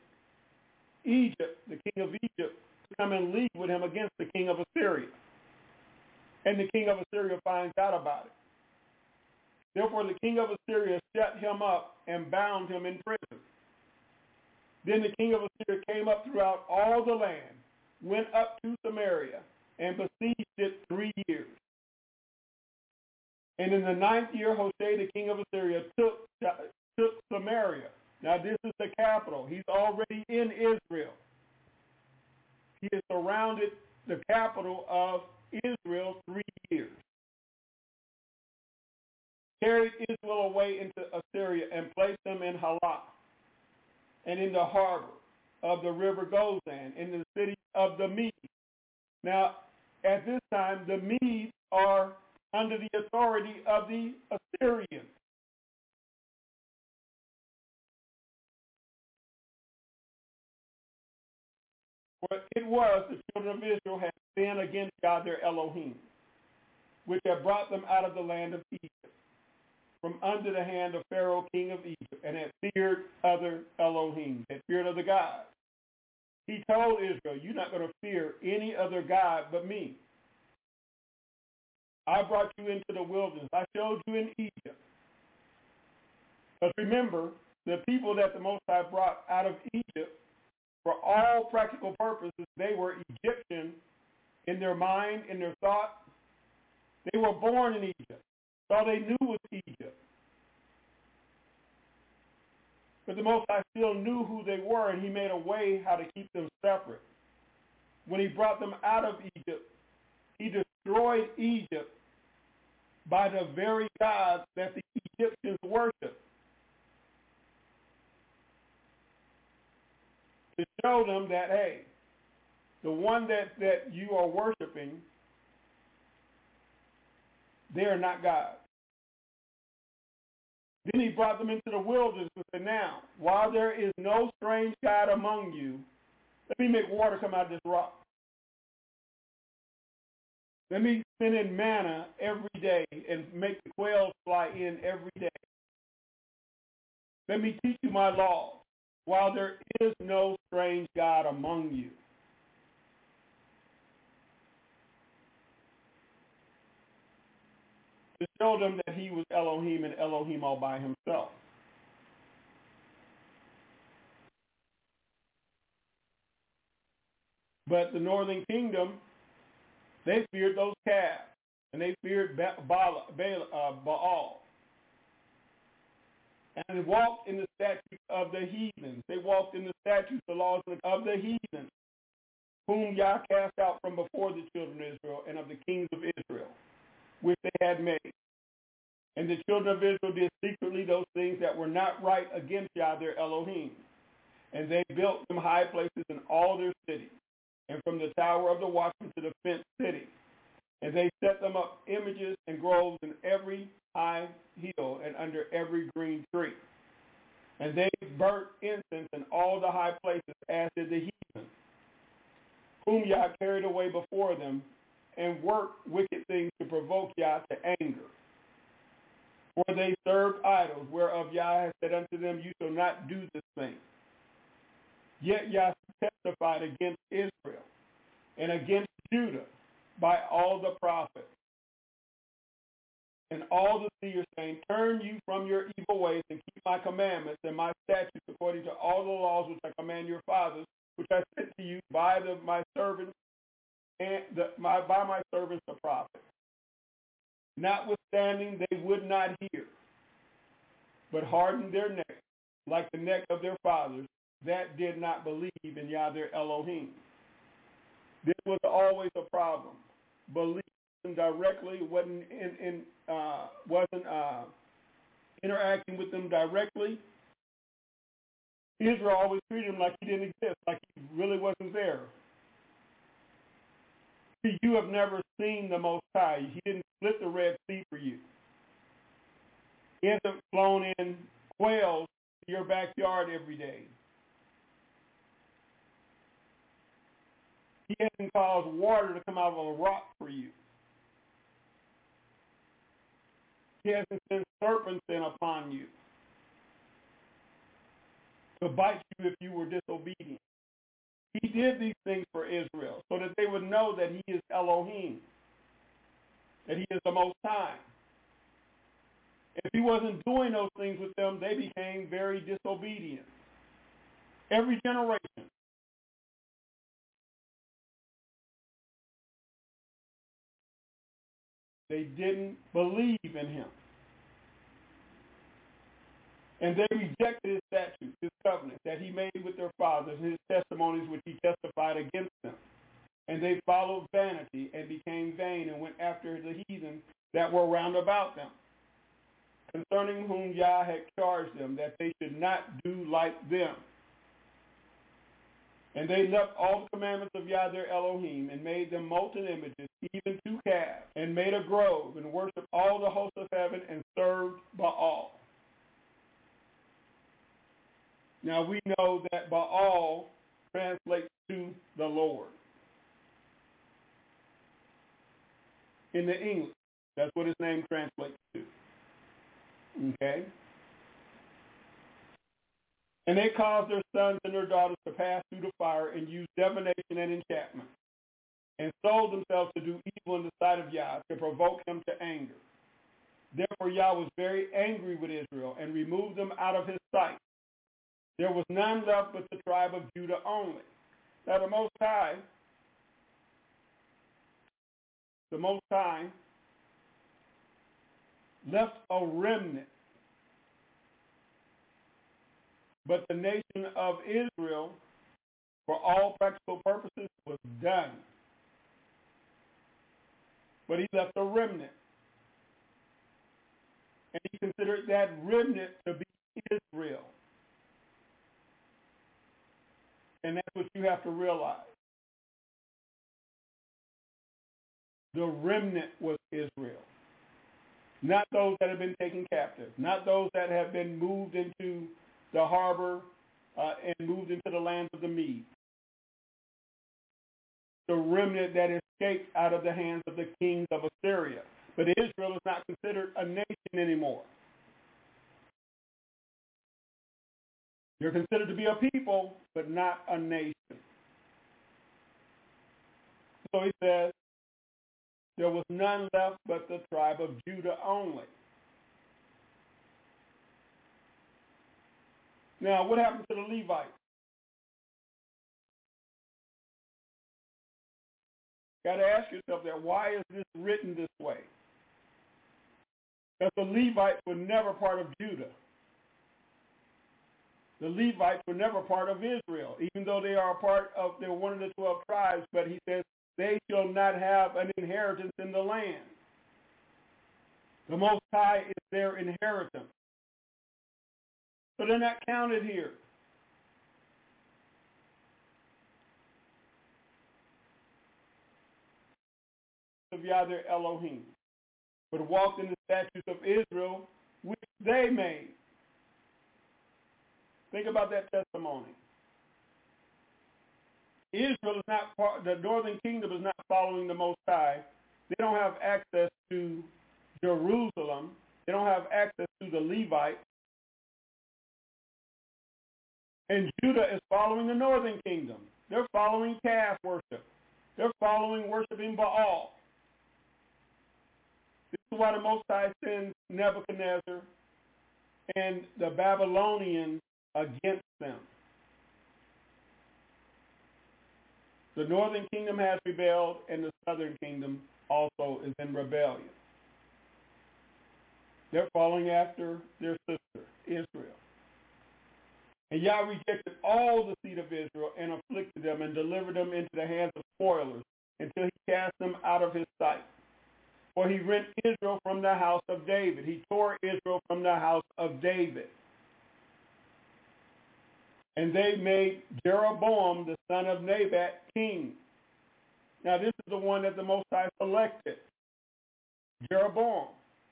Egypt, the king of Egypt, to come and league with him against the king of Assyria. and the king of Assyria finds out about it. Therefore the king of Assyria shut him up and bound him in prison. Then the king of Assyria came up throughout all the land, went up to Samaria, and besieged it three years. And in the ninth year, Hoshea, the king of Assyria, took, took Samaria. Now this is the capital. He's already in Israel. He has surrounded the capital of Israel three years. Carried Israel away into Assyria and placed them in Halah and in the harbor of the river Gozan, in the city of the Medes. Now, at this time, the Medes are under the authority of the Assyrians. For it was the children of Israel had sinned against God their Elohim, which had brought them out of the land of Egypt, from under the hand of Pharaoh, king of Egypt, and had feared other Elohim, had feared other gods. He told Israel, you're not going to fear any other God but me. I brought you into the wilderness. I showed you in Egypt. But remember, the people that the Most High brought out of Egypt, for all practical purposes, they were Egyptian in their mind, in their thought. They were born in Egypt. All they knew was Egypt. But the Most High still knew who they were, and he made a way how to keep them separate. When he brought them out of Egypt, he destroyed Egypt by the very gods that the Egyptians worshiped, to show them that, hey, the one that, that you are worshiping, they are not God. Then he brought them into the wilderness and said, now, while there is no strange God among you, let me make water come out of this rock. Let me send in manna every day and make the quails fly in every day. Let me teach you my laws while there is no strange God among you. To show them that he was Elohim and Elohim all by himself. But the northern kingdom, they feared those calves, and they feared Baal, Baal, and they walked in the statutes of the heathens. They walked in the statutes, the laws of the heathens, whom Yah cast out from before the children of Israel and of the kings of Israel, which they had made. And the children of Israel did secretly those things that were not right against Yah their Elohim. And they built them high places in all their cities, and from the tower of the watchman to the fenced city. And they set them up images and groves in every high hill and under every green tree. And they burnt incense in all the high places, as did the heathen, whom Yah carried away before them, and worked wicked things to provoke Yah to anger. For they served idols, whereof Yah has said unto them, you shall not do this thing. Yet Yah testified against Israel and against Judah by all the prophets and all the seers, saying, turn you from your evil ways and keep my commandments and my statutes according to all the laws which I command your fathers, which I sent to you by the, my servants and the, my, by my servants the prophets. Notwithstanding, they would not hear, but hardened their neck, like the neck of their fathers, that did not believe in Yah their Elohim. This was always a problem. Believing directly, wasn't in, in uh, wasn't uh, interacting with them directly. Israel always treated him like he didn't exist, like he really wasn't there. See, you have never seen the Most High. He didn't split the Red Sea for you. He hasn't flown in quails to your backyard every day. He hasn't caused water to come out of a rock for you. He hasn't sent serpents in upon you to bite you if you were disobedient. He did these things for Israel so that they would know that he is Elohim. that he is the Most High. If he wasn't doing those things with them, they became very disobedient. Every generation. They didn't believe in him. And they rejected his statutes, his covenant that he made with their fathers, and his testimonies which he testified against them. And they followed vanity and became vain and went after the heathen that were round about them, concerning whom Yah had charged them that they should not do like them. And they left all the commandments of Yah their Elohim and made them molten images, even two calves, and made a grove and worshipped all the hosts of heaven and served Baal. Now we know that Baal translates to the Lord. In the English, that's what his name translates to. Okay? And they caused their sons and their daughters to pass through the fire and use divination and enchantment, and sold themselves to do evil in the sight of Yah, to provoke him to anger. Therefore Yah was very angry with Israel and removed them out of his sight. There was none left but the tribe of Judah only. Now the Most High, the Most High left a remnant. But the nation of Israel, for all practical purposes, was done. But he left a remnant. And he considered that remnant to be Israel. And that's what you have to realize. The remnant was Israel. Not those that have been taken captive. Not those that have been moved into the harbor uh, and moved into the lands of the Medes. The remnant that escaped out of the hands of the kings of Assyria. But Israel is not considered a nation anymore. They're considered to be a people, but not a nation. So he says, there was none left but the tribe of Judah only. Now, what happened to the Levites? Got to ask yourself that, why is this written this way? Because the Levites were never part of Judah. The Levites were never part of Israel, even though they are a part of, they're one of the twelve tribes, but he says, they shall not have an inheritance in the land. The Most High is their inheritance. So they're not counted here. Of Yah their Elohim, but walked in the statutes of Israel, which they made. Think about that testimony. Israel is not part, the northern kingdom is not following the Most High. They don't have access to Jerusalem. They don't have access to the Levites. And Judah is following the northern kingdom. They're following calf worship. They're following worshiping Baal. This is why the Most High sends Nebuchadnezzar and the Babylonians against them. The northern kingdom has rebelled, and the southern kingdom also is in rebellion. They're following after their sister, Israel. And Yah rejected all the seed of Israel and afflicted them and delivered them into the hands of spoilers until he cast them out of his sight. For he rent Israel from the house of David. He tore Israel from the house of David. And they made Jeroboam, the son of Nebat, king. Now this is the one that the Most High selected, Jeroboam.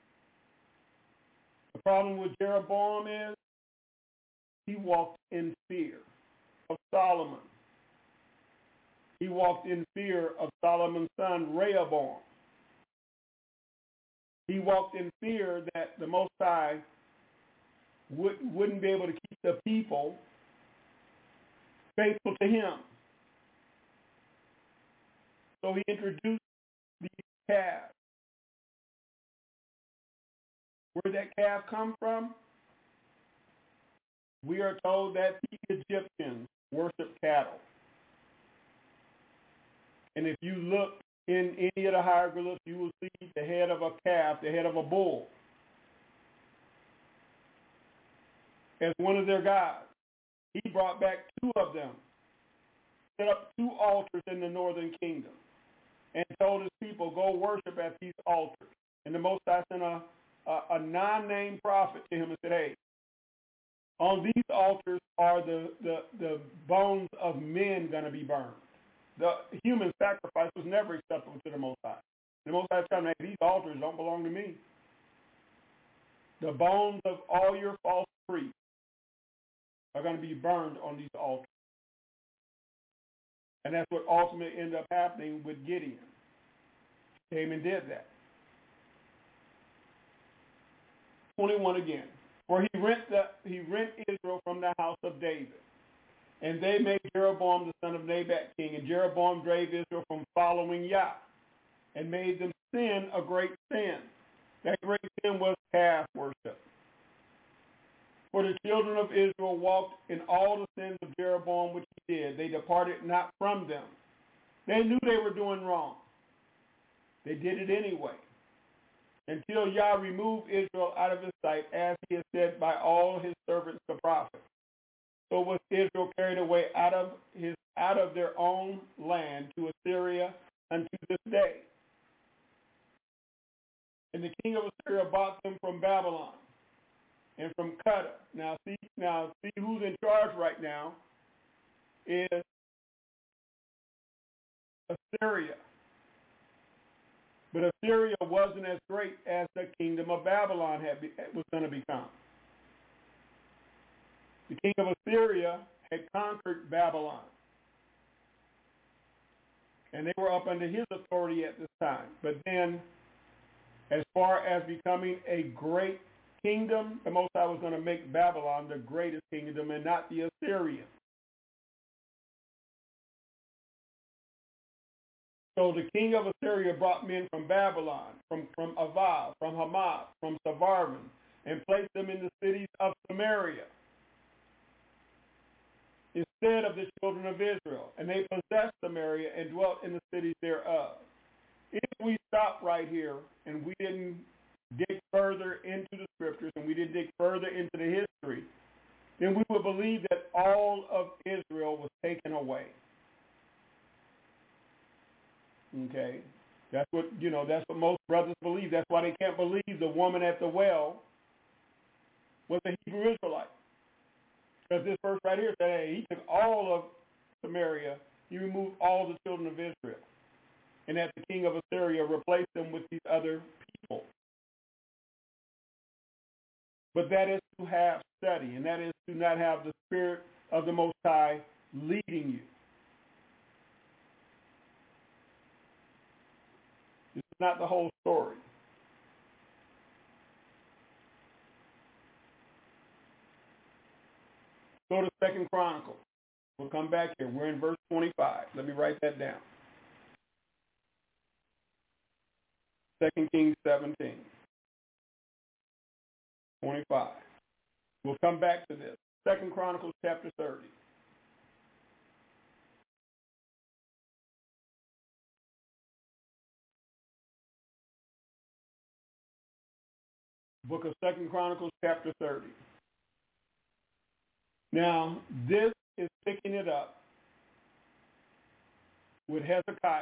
The problem with Jeroboam is he walked in fear of Solomon. He walked in fear of Solomon's son, Rehoboam. He walked in fear that the Most High would, wouldn't be able to keep the people faithful to him. So he introduced these calves Where did that calf come from? We are told that the Egyptians worshiped cattle. And if you look in any of the hieroglyphs, you will see the head of a calf, the head of a bull, as one of their gods. He brought back two of them, set up two altars in the northern kingdom, and told his people, go worship at these altars. And the Most High sent a, a, a non-named prophet to him and said, hey, on these altars are the, the, the bones of men going to be burned. The human sacrifice was never acceptable to the Most High. The Most High said, these altars don't belong to me. The bones of all your false priests are going to be burned on these altars. And that's what ultimately ended up happening with Gideon. Came and did that. twenty-one again. For he rent the he rent Israel from the house of David. And they made Jeroboam the son of Nebat king. And Jeroboam drave Israel from following Yah, and made them sin a great sin. That great sin was calf worship. For the children of Israel walked in all the sins of Jeroboam which he did. They departed not from them. They knew they were doing wrong. They did it anyway, until Yah removed Israel out of his sight, as he has said by all his servants the prophets. So was Israel carried away out of his out of their own land to Assyria unto this day. And the king of Assyria bought them from Babylon and from Cuddar. Now see, now see who's in charge right now is Assyria. But Assyria wasn't as great as the kingdom of Babylon had be, was going to become. The king of Assyria had conquered Babylon, and they were up under his authority at this time. But then, as far as becoming a great kingdom, the Most High was going to make Babylon the greatest kingdom and not the Assyrians. So the king of Assyria brought men from Babylon, from, from Avad, from Hamath, from Sepharvaim, and placed them in the cities of Samaria instead of the children of Israel. And they possessed Samaria and dwelt in the cities thereof. If we stop right here and we didn't dig further into the scriptures and we didn't dig further into the history, then we would believe that all of Israel was taken away. Okay? That's what, you know, that's what most brothers believe. That's why they can't believe the woman at the well was a Hebrew Israelite. Because this verse right here said, hey, he took all of Samaria, he removed all the children of Israel, and that the king of Assyria replaced them with these other people. But that is to have study, and that is to not have the Spirit of the Most High leading you. This is not the whole story. Go to Second Chronicles. We'll come back here. We're in verse twenty-five. Let me write that down. Second Kings seventeen. twenty-five. We'll come back to this. Second Chronicles chapter thirty. Book of Second Chronicles chapter thirty. Now, this is picking it up with Hezekiah.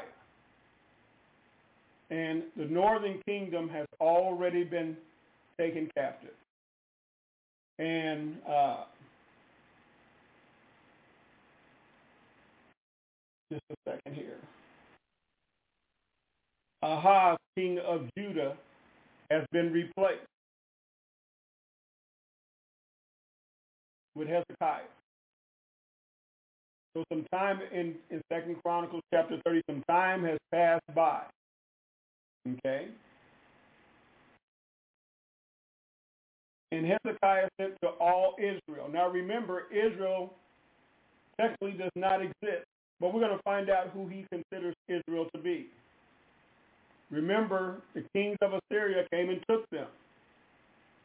And the northern kingdom has already been taken captive. And uh, just a second here. Ahaz, king of Judah, has been replaced with Hezekiah. So some time in, in Second Chronicles chapter thirty, some time has passed by. Okay? And Hezekiah sent to all Israel. Now remember, Israel technically does not exist, but we're going to find out who he considers Israel to be. Remember, the kings of Assyria came and took them.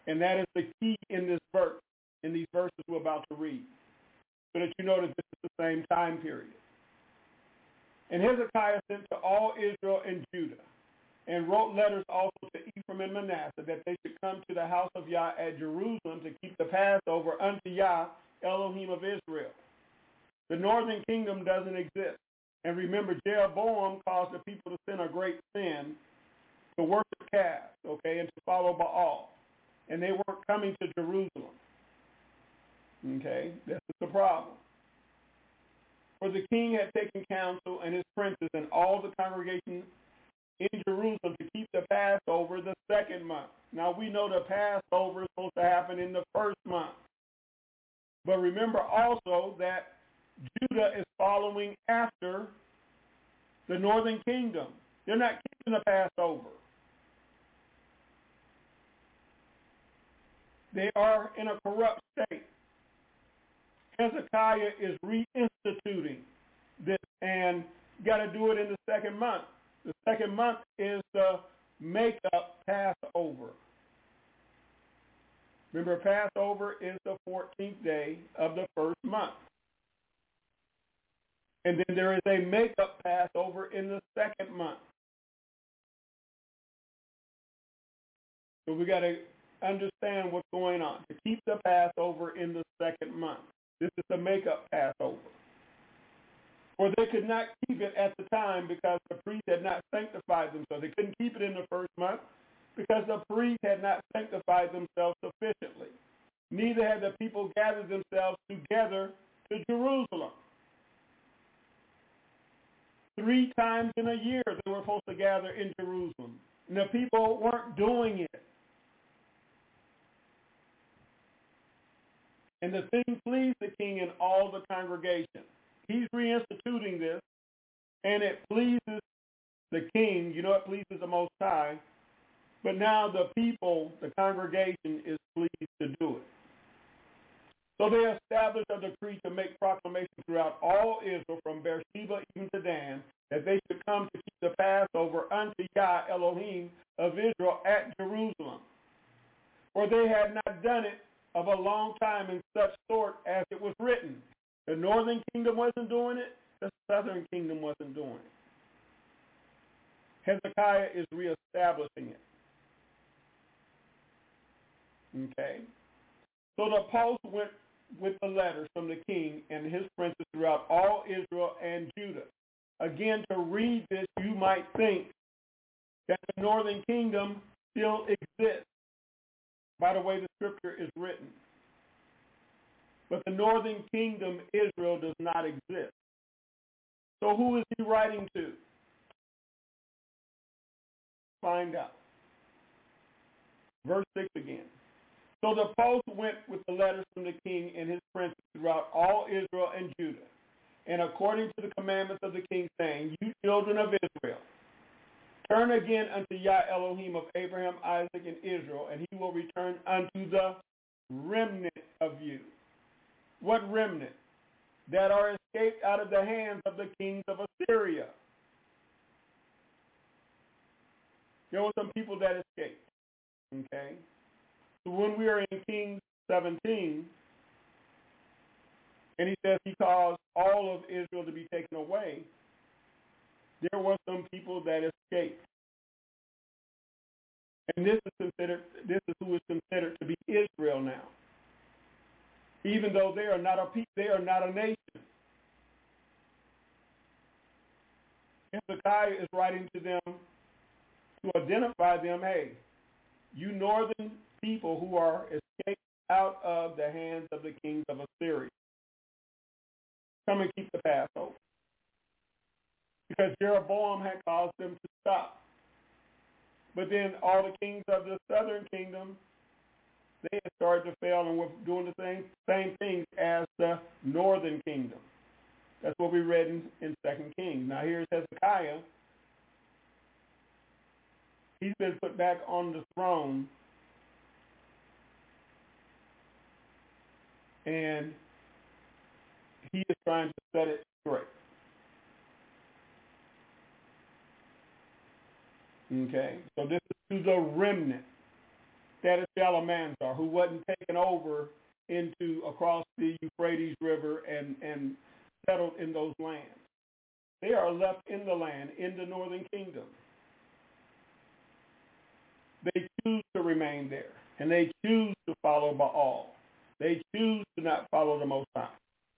And that is the key in this verse, in these verses we're about to read, so that you know that this is the same time period. And Hezekiah sent to all Israel and Judah, and wrote letters also to Ephraim and Manasseh, that they should come to the house of Yah at Jerusalem to keep the Passover unto Yah, Elohim of Israel. The northern kingdom doesn't exist. And remember, Jeroboam caused the people to sin a great sin, to worship calves, okay, and to follow Baal. And they weren't coming to Jerusalem. Okay, that's the problem. For the king had taken counsel and his princes and all the congregation in Jerusalem to keep the Passover the second month. Now we know the Passover is supposed to happen in the first month. But remember also that Judah is following after the northern kingdom. They're not keeping the Passover. They are in a corrupt state. Hezekiah is reinstituting this, and got to do it in the second month. The second month is the make-up Passover. Remember, Passover is the fourteenth day of the first month. And then there is a make-up Passover in the second month. So we got to understand what's going on. To keep the Passover in the second month. This is the make-up Passover. For they could not keep it at the time because the priest had not sanctified themselves. They couldn't keep it in the first month because the priest had not sanctified themselves sufficiently. Neither had the people gathered themselves together to Jerusalem. Three times in a year they were supposed to gather in Jerusalem. And the people weren't doing it. And the thing pleased the king and all the congregation. He's reinstituting this, and it pleases the king. You know, it pleases the Most High. But now the people, the congregation, is pleased to do it. So they established a decree to make proclamation throughout all Israel, from Beersheba even to Dan, that they should come to keep the Passover unto Yah, Elohim of Israel, at Jerusalem. For they had not done it of a long time in such sort as it was written. The northern kingdom wasn't doing it. The southern kingdom wasn't doing it. Hezekiah is reestablishing it. Okay. So the post went with the letters from the king and his princes throughout all Israel and Judah. Again, to read this, you might think that the northern kingdom still exists by the way the scripture is written. But the northern kingdom, Israel, does not exist. So who is he writing to? Find out. Verse six again. So the post went with the letters from the king and his princes throughout all Israel and Judah, and according to the commandments of the king, saying, You children of Israel, turn again unto Yah Elohim of Abraham, Isaac, and Israel, and he will return unto the remnant of you. What remnant? That are escaped out of the hands of the kings of Assyria. There were some people that escaped. Okay? So when we are in Kings seventeen, and he says he caused all of Israel to be taken away, there were some people that escaped. And this is considered, this is who is considered to be Israel now. Even though they are not a people, they are not a nation. Hezekiah is writing to them to identify them, hey, you northern people who are escaped out of the hands of the kings of Assyria, come and keep the Passover. Because Jeroboam had caused them to stop. But then all the kings of the southern kingdom, they had started to fail and were doing the same, same things as the northern kingdom. That's what we read in, in Second Kings. Now here's Hezekiah. He's been put back on the throne, and he is trying to set it straight. Okay, so this is to the remnant. that is Shalamanzar, who wasn't taken over into across the Euphrates River and, and settled in those lands. They are left in the land, in the northern kingdom. They choose to remain there, and they choose to follow Baal. They choose to not follow the Most High.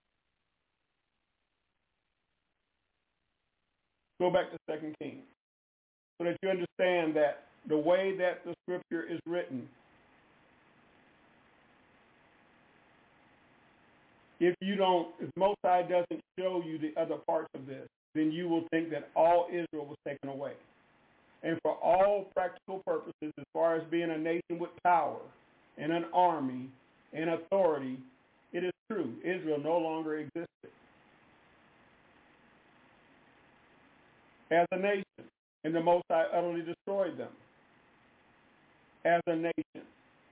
Go back to Second Kings so that you understand that the way that the scripture is written, if you don't, if Most High doesn't show you the other parts of this, then you will think that all Israel was taken away. And for all practical purposes, as far as being a nation with power and an army and authority, it is true. Israel no longer existed as a nation, and the Most High utterly destroyed them as a nation.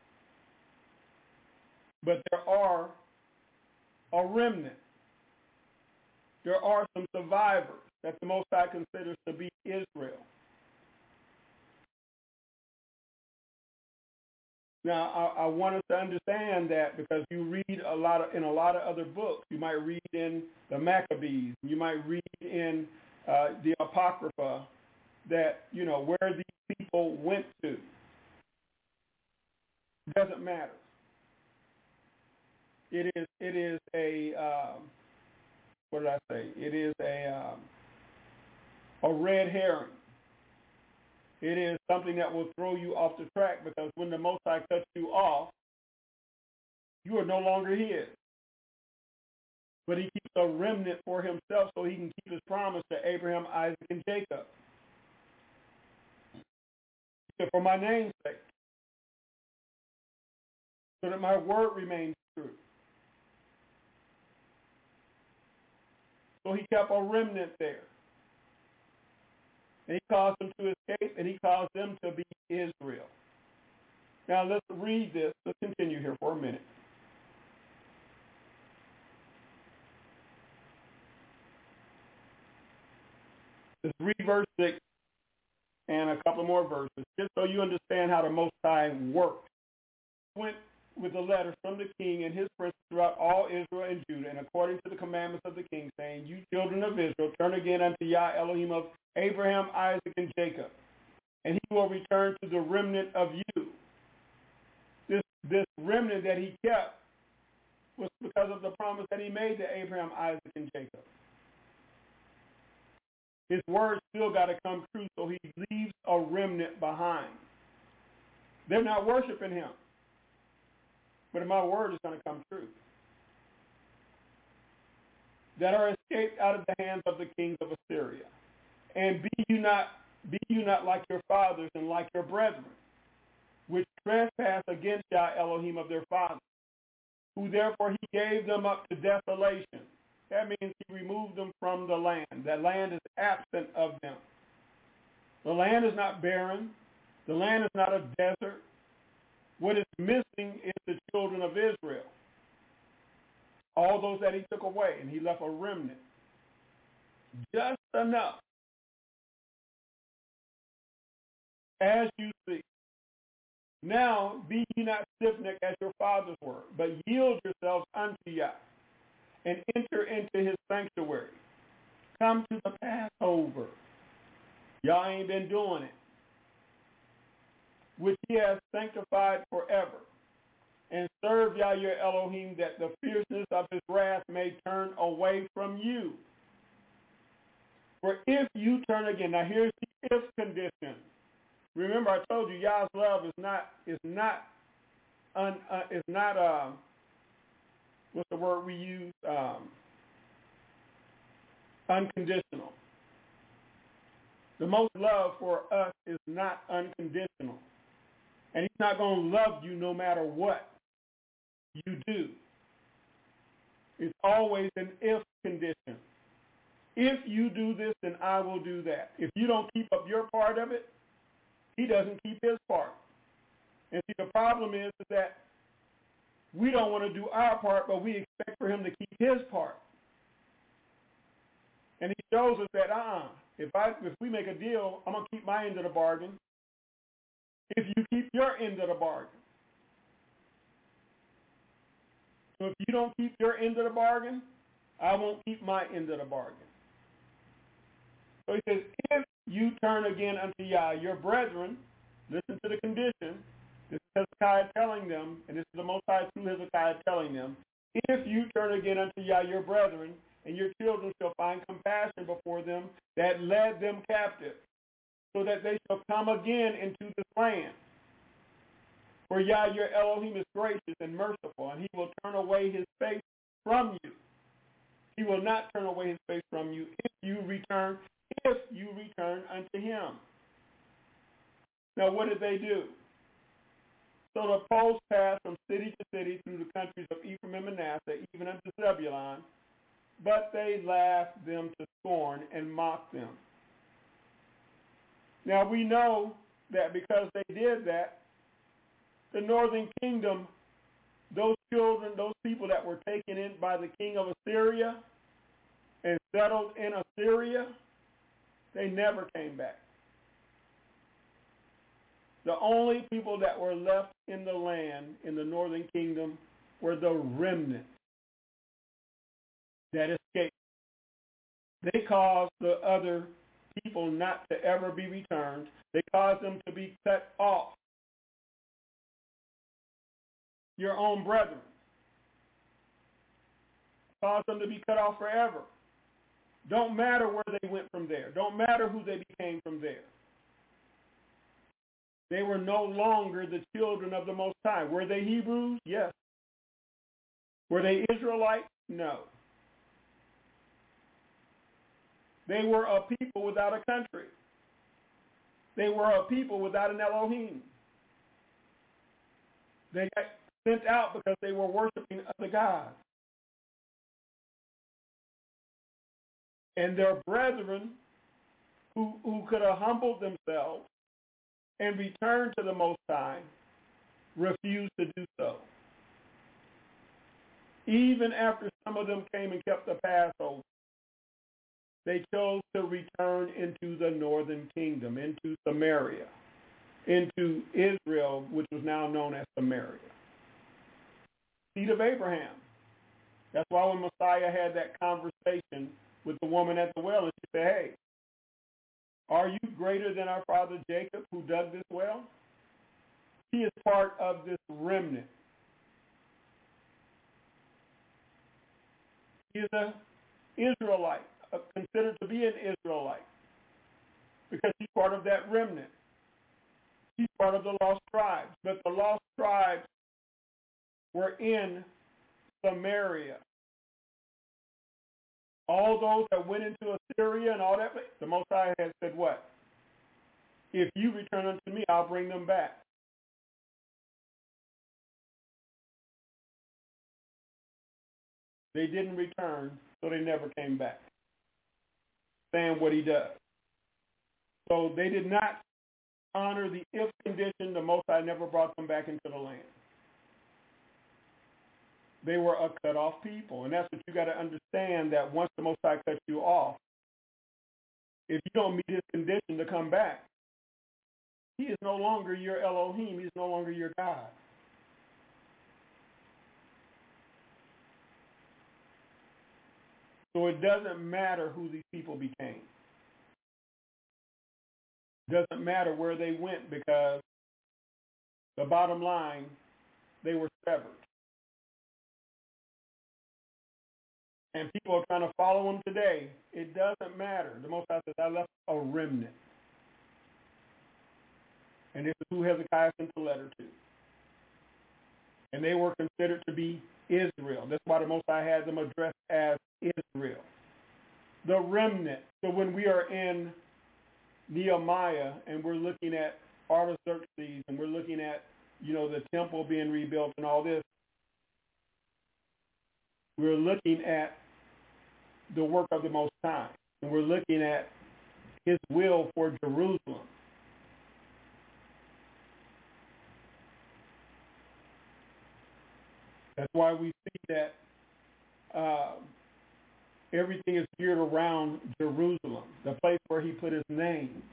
But there are a remnant. There are some survivors that the Most High considers to be Israel. Now, I, I want us to understand that because you read a lot of, in a lot of other books. You might read in the Maccabees. You might read in uh, the Apocrypha that, you know, where these people went to. It doesn't matter. It is, it is a, um, what did I say? It is a, um, a red herring. It is something that will throw you off the track because when the Most High cuts you off, you are no longer his. But he keeps a remnant for himself so he can keep his promise to Abraham, Isaac, and Jacob. He said, for my name's sake, so that my word remains true. So he kept a remnant there. And he caused them to escape, and he caused them to be Israel. Now let's read this. Let's continue here for a minute. Let's read verse six and a couple more verses, just so you understand how the Most High worked. Went with the letter from the king and his princes throughout all Israel and Judah, and according to the commandments of the king, saying, you children of Israel, turn again unto Yah Elohim of Abraham, Isaac, and Jacob, and he will return to the remnant of you. This, this remnant that he kept was because of the promise that he made to Abraham, Isaac, and Jacob. His word still got to come true, so he leaves a remnant behind. They're not worshiping him, but my word is going to come true. That are escaped out of the hands of the kings of Assyria. And be you not be you not like your fathers and like your brethren, which trespass against Yah Elohim of their fathers, who therefore he gave them up to desolation. That means he removed them from the land. That land is absent of them. The land is not barren. The land is not a desert. What is missing is the children of Israel. All those that he took away, and he left a remnant. Just enough. As you see. Now be ye not stiff-necked as your fathers were, but yield yourselves unto Yah, and enter into his sanctuary. Come to the Passover. Y'all ain't been doing it. Which he has sanctified forever. And serve Yah your Elohim, that the fierceness of his wrath may turn away from you. For if you turn again, now here's the if condition. Remember, I told you Yah's love is not is not un, uh, is not uh, what's the word we use? Um, unconditional. The most love for us is not unconditional, and he's not going to love you no matter what you do. It's always an if condition. If you do this, then I will do that. If you don't keep up your part of it, he doesn't keep his part. And see, the problem is, is that we don't want to do our part, but we expect for him to keep his part. And he shows us that, uh-uh, if I if we make a deal, I'm going to keep my end of the bargain. If you keep your end of the bargain. So if you don't keep your end of the bargain, I won't keep my end of the bargain. So he says, if you turn again unto Yah, your brethren, listen to the condition. This is Hezekiah telling them, and this is the Most High through Hezekiah telling them, if you turn again unto Yah, your brethren, and your children shall find compassion before them that led them captive, so that they shall come again into this land. For Yah, your Elohim, is gracious and merciful, and he will turn away his face from you. He will not turn away his face from you if you return, if you return unto him. Now, what did they do? So the post passed from city to city through the countries of Ephraim and Manasseh, even unto Zebulun, but they laughed them to scorn and mocked them. Now we know that because they did that, the northern kingdom, those children, those people that were taken in by the king of Assyria and settled in Assyria, they never came back. The only people that were left in the land, in the northern kingdom, were the remnant that escaped. They caused the other people not to ever be returned. They caused them to be cut off. Your own brethren. Caused them to be cut off forever. Don't matter where they went from there. Don't matter who they became from there. They were no longer the children of the Most High. Were they Hebrews? Yes. Were they Israelites? No. They were a people without a country. They were a people without an Elohim. They got sent out because they were worshiping other gods. And their brethren, who, who could have humbled themselves and returned to the Most High, refused to do so. Even after some of them came and kept the Passover, they chose to return into the northern kingdom, into Samaria, into Israel, which was now known as Samaria. Seed of Abraham. That's why when Messiah had that conversation with the woman at the well, and she said, hey, are you greater than our father Jacob who dug this well? He is part of this remnant. He is an Israelite, considered to be an Israelite, because he's part of that remnant. He's part of the lost tribes, but the lost tribes were in Samaria. All those that went into Assyria and all that, the Most High has said what? If you return unto me, I'll bring them back. They didn't return, so they never came back. Saying what he does. So they did not honor the if condition. The Most High never brought them back into the land. They were a cut off people. And that's what you got to understand, that once the Most High cuts you off, if you don't meet his condition to come back, he is no longer your Elohim. He's no longer your God. So it doesn't matter who these people became. It doesn't matter where they went, because the bottom line, they were severed. And people are trying to follow him today. It doesn't matter. The Most High says, I left a remnant. And this is who Hezekiah sent the letter to. And they were considered to be Israel. That's why the Most High had them addressed as Israel. The remnant. So when we are in Nehemiah and we're looking at Artaxerxes and we're looking at, you know, the temple being rebuilt and all this, we're looking at the work of the Most High. And we're looking at his will for Jerusalem. That's why we see that uh, everything is geared around Jerusalem, the place where he put his name.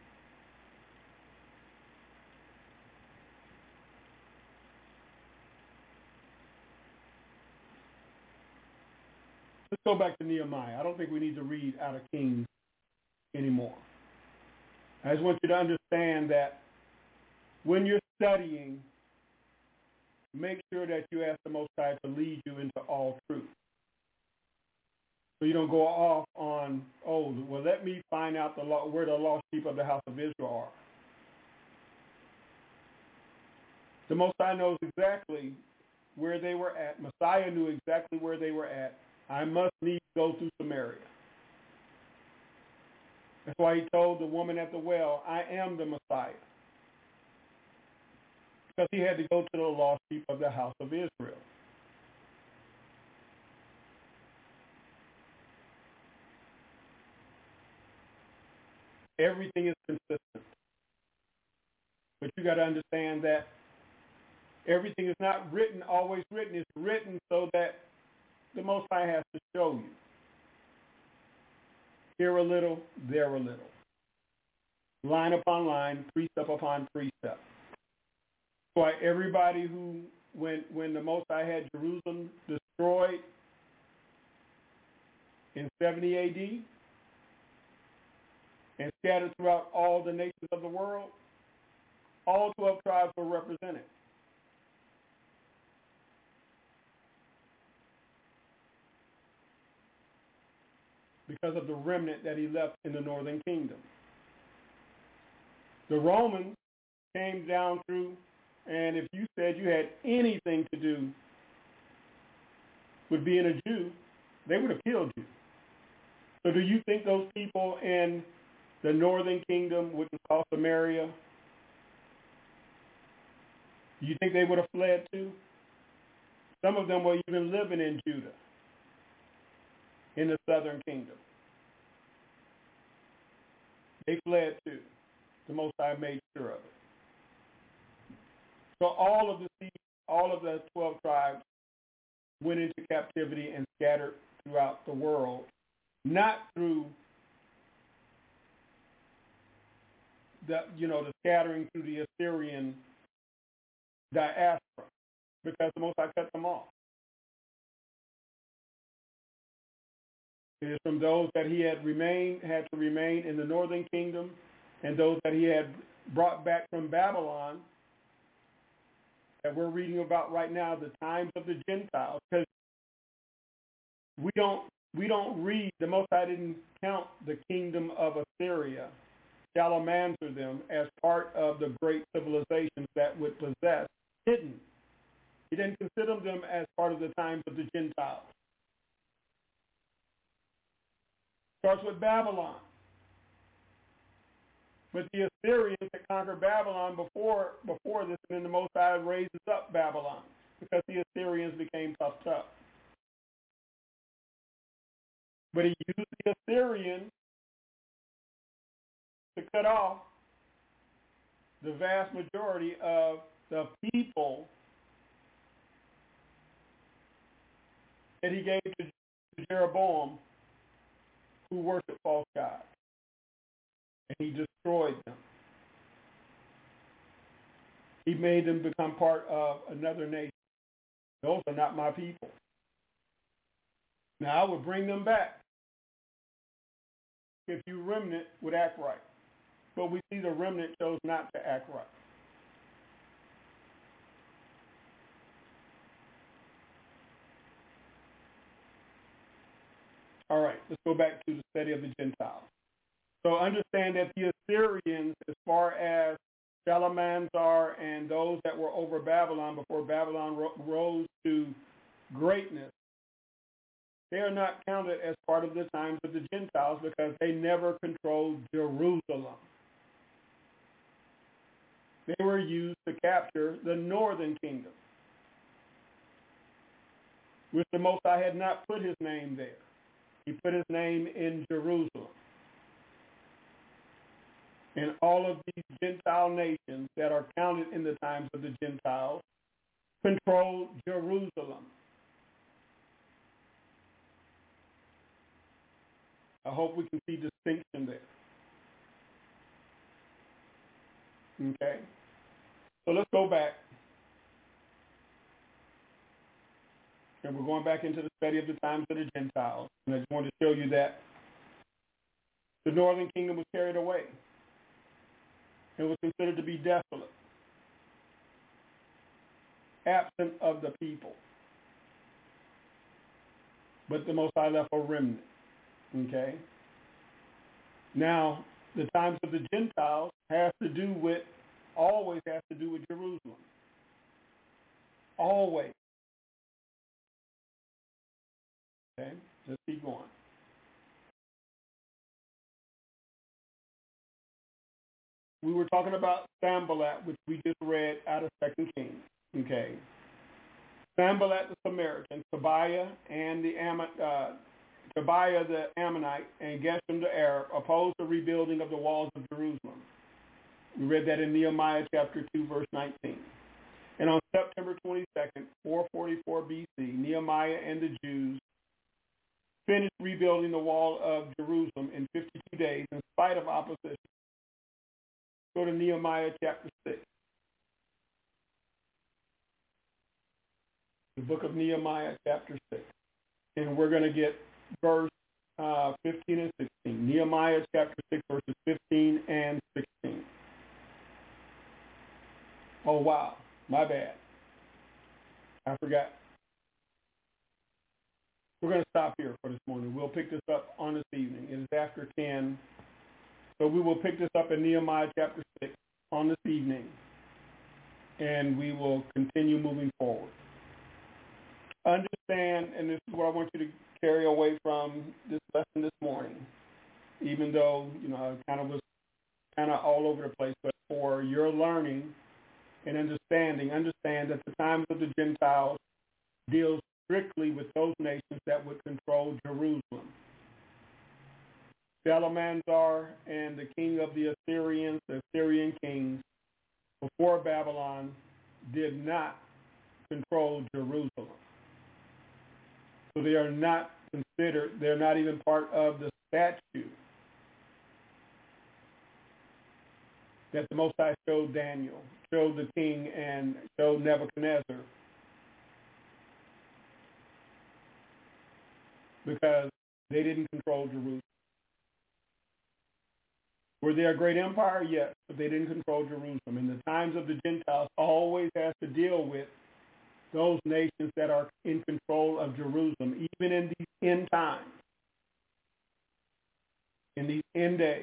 Let's go back to Nehemiah. I don't think we need to read out of Kings anymore. I just want you to understand that when you're studying, make sure that you ask the Most High to lead you into all truth. So you don't go off on, oh, well, let me find out the law, where the lost sheep of the house of Israel are. The Most High knows exactly where they were at. Messiah knew exactly where they were at. I must needs go through Samaria. That's why he told the woman at the well, I am the Messiah. Because he had to go to the lost sheep of the house of Israel. Everything is consistent. But you got to understand that everything is not written, always written. It's written so that the Most High has to show you. Here a little, there a little. Line upon line, precept upon precept. Why everybody who, when when the Most High had Jerusalem destroyed in seventy A D and scattered throughout all the nations of the world, all twelve tribes were represented. Because of the remnant that he left in the northern kingdom. The Romans came down through, and if you said you had anything to do with being a Jew, they would have killed you. So do you think those people in the northern kingdom, which is called Samaria, do you think they would have fled too? Some of them were even living in Judah, in the southern kingdom. They fled too. The Most High made sure of it. So all of the all of the twelve tribes went into captivity and scattered throughout the world, not through the you know the scattering through the Assyrian diaspora, because the Most High cut them off. It is from those that he had remained, had to remain in the northern kingdom, and those that he had brought back from Babylon, that we're reading about right now, the times of the Gentiles. Because we don't we don't read, the Most High didn't count the kingdom of Assyria, Shalmaneser them, as part of the great civilizations that would possess. He didn't. He didn't consider them as part of the times of the Gentiles. Starts with Babylon. But the Assyrians had conquered Babylon before before this, and then the Most High raises up Babylon because the Assyrians became tough tough. But he used the Assyrians to cut off the vast majority of the people that he gave to Jeroboam, who worshiped false gods. And he destroyed them. He made them become part of another nation. Those are not my people. Now I would bring them back if you remnant would act right. But we see the remnant chose not to act right. All right, let's go back to the study of the Gentiles. So understand that the Assyrians, as far as Shalmaneser and those that were over Babylon before Babylon ro- rose to greatness, they are not counted as part of the times of the Gentiles because they never controlled Jerusalem. They were used to capture the northern kingdom, which the Most High had not put his name there. He put his name in Jerusalem. And all of these Gentile nations that are counted in the times of the Gentiles control Jerusalem. I hope we can see distinction there. Okay? So let's go back. And we're going back into the study of the times of the Gentiles. And I just wanted to show you that the northern kingdom was carried away. It was considered to be desolate, absent of the people. But the Most High left a remnant. Okay? Now, the times of the Gentiles has to do with, always has to do with Jerusalem. Always. Okay? Let's keep going. We were talking about Sanballat, which we just read out of Second Kings. Okay. Sanballat the Samaritan, Tobiah and the Ammon, uh, Tobiah the Ammonite, and Geshem the Arab opposed the rebuilding of the walls of Jerusalem. We read that in Nehemiah chapter two, verse nineteen. And on September twenty-second, four forty-four B C, Nehemiah and the Jews finished rebuilding the wall of Jerusalem in fifty-two days in spite of opposition. Go to Nehemiah chapter six. The book of Nehemiah chapter six. And we're going to get verse uh, fifteen and sixteen. Nehemiah chapter six, verses fifteen and sixteen. Oh, wow. My bad. I forgot. We're going to stop here for this morning. We'll pick this up on this evening. It is after ten. So we will pick this up in Nehemiah chapter six on this evening. And we will continue moving forward. Understand, and this is what I want you to carry away from this lesson this morning, even though, you know, I kind of was kind of all over the place, but for your learning and understanding, understand that the times of the Gentiles deals strictly with those nations that would control Jerusalem. Belshazzar and the king of the Assyrians, the Assyrian kings, before Babylon, did not control Jerusalem. So they are not considered, they're not even part of the statute that the Most High showed Daniel, showed the king, and showed Nebuchadnezzar. Because they didn't control Jerusalem. Were they a great empire? Yes, but they didn't control Jerusalem. And the times of the Gentiles always has to deal with those nations that are in control of Jerusalem, even in these end times, in these end days.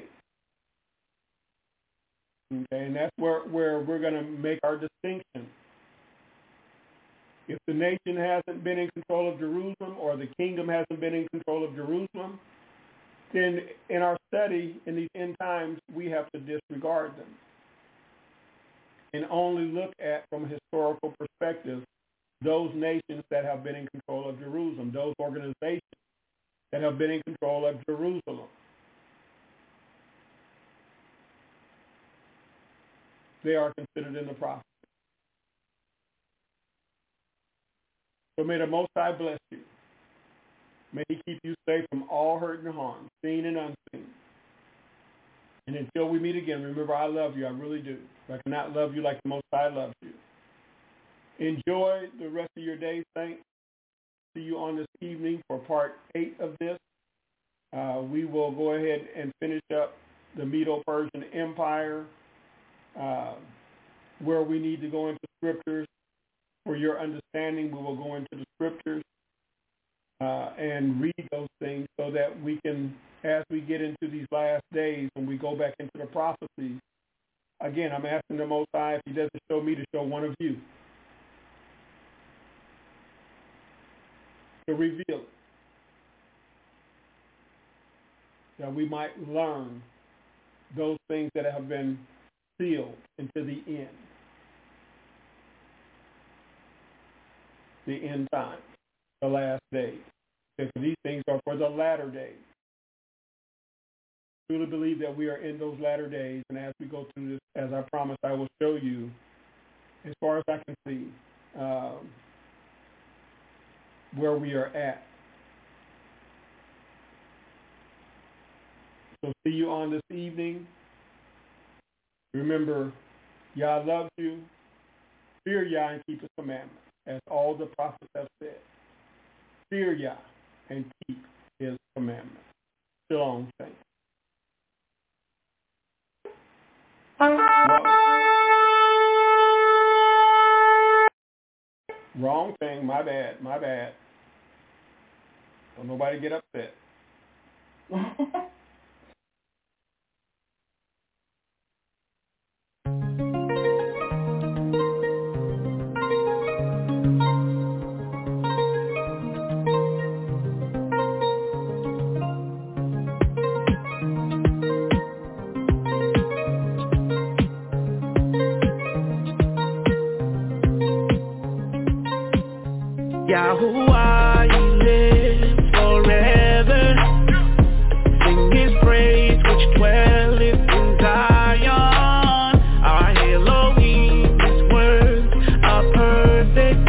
Okay, and that's where, where we're going to make our distinction. If the nation hasn't been in control of Jerusalem or the kingdom hasn't been in control of Jerusalem, then in our study in these end times, we have to disregard them and only look at, from a historical perspective, those nations that have been in control of Jerusalem, those organizations that have been in control of Jerusalem. They are considered in the prophecy. So may the Most High bless you. May he keep you safe from all hurt and harm, seen and unseen. And until we meet again, remember, I love you. I really do. I cannot love you like the Most High loves you. Enjoy the rest of your day, saints. See you on this evening for part eight of this. Uh, we will go ahead and finish up the Medo-Persian Empire, uh, where we need to go into scriptures. For your understanding, we will go into the scriptures uh, and read those things so that we can, as we get into these last days, when we go back into the prophecies, again, I'm asking the Most High, if he doesn't show me, to show one of you, to reveal it, that we might learn those things that have been sealed into the end, the end times, the last days. Because these things are for the latter days. I truly believe that we are in those latter days, and as we go through this, as I promised, I will show you, as far as I can see, um, where we are at. So see you on this evening. Remember, Yah loves you. Fear Yah and keep his commandments, as all the prophets have said. fear Yah and keep his commandments. Shalom, saints. Well, wrong thing, my bad, my bad. Don't nobody get upset. Yahuwah, he lives forever. Sing his praise which dwelleth in Zion. Our Elohim, his words are perfect,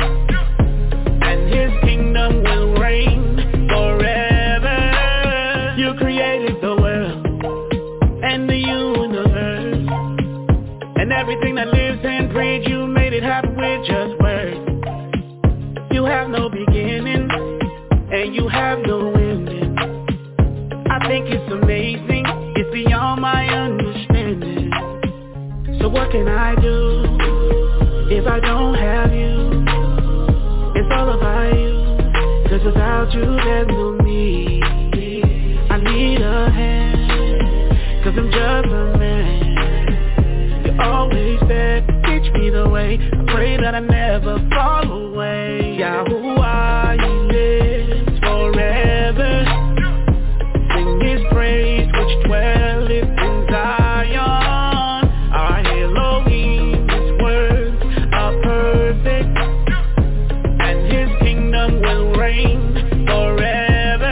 and his kingdom will reign forever. You created the world and the universe, and everything that lives and breathes. You made it happen with just words. You have no beginning, and you have no ending. I think it's amazing, it's beyond my understanding. So what can I do if I don't have you? It's all about you, 'cause without you there's no me. I need a hand, 'cause I'm just a man. You're always there, teach me the way. I pray that I never fall away. Yahuwah, he lives forever. Sing his praise which dwelleth in Zion. Our Elohim, his words are perfect, and his kingdom will reign forever.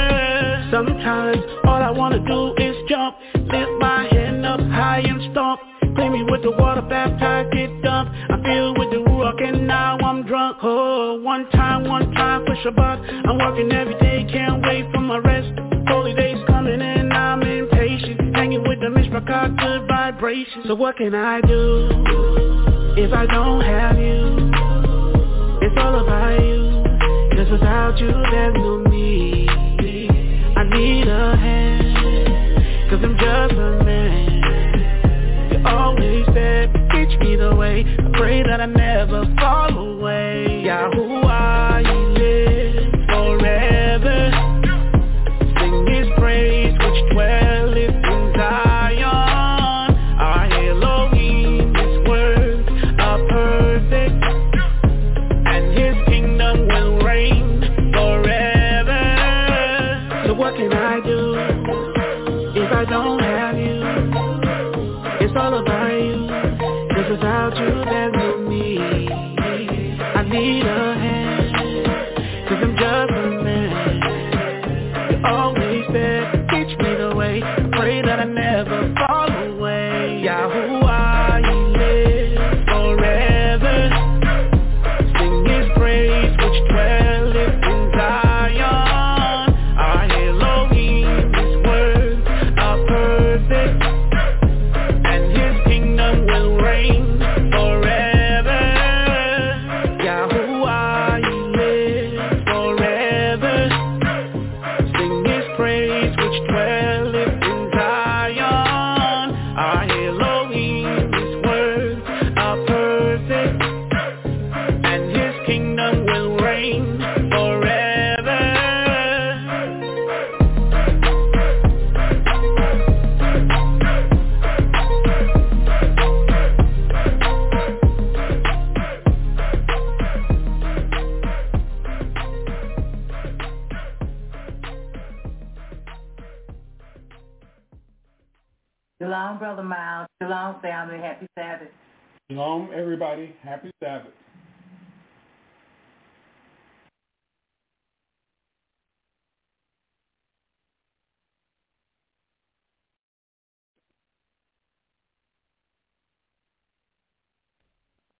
Sometimes all I wanna do is jump, lift my hand up high and stomp. Clean me with the water, baptized, get dumped. I'm filled with the Ruach and now I'm drunk. Oh, one time, one time for Shabbat. I'm working every day, can't wait for my rest. Holy days coming and I'm impatient. Hanging with the Mishpachah, good vibrations. So what can I do if I don't have you? It's all about you, 'cause without you there's no me. I need a hand, 'cause I'm just a man. Always said, teach me the way. I pray that I never fall away. Yahuwah, he lives forever. Sing his praise which dwelleth in Zion. Our Elohim, his words are perfect, and his kingdom will reign forever. So what can I do if I don't have you? It's all about you, 'cause without you there's no me. I need a hand, 'cause I'm just a man. You always said, teach me the way. I pray that I never fall away. Yahuwah, he lives forever. Sing his praise which dwelleth in Zion. Our Elohim, his words are perfect, will reign forever. Yahuwah, he lives forever. Sing his praise which dwelleth in Zion. Our Elohim, his words are perfect, and his kingdom will reign forever. Shalom, Brother Miles. Shalom, family. Happy Sabbath. Shalom, everybody. Happy Sabbath.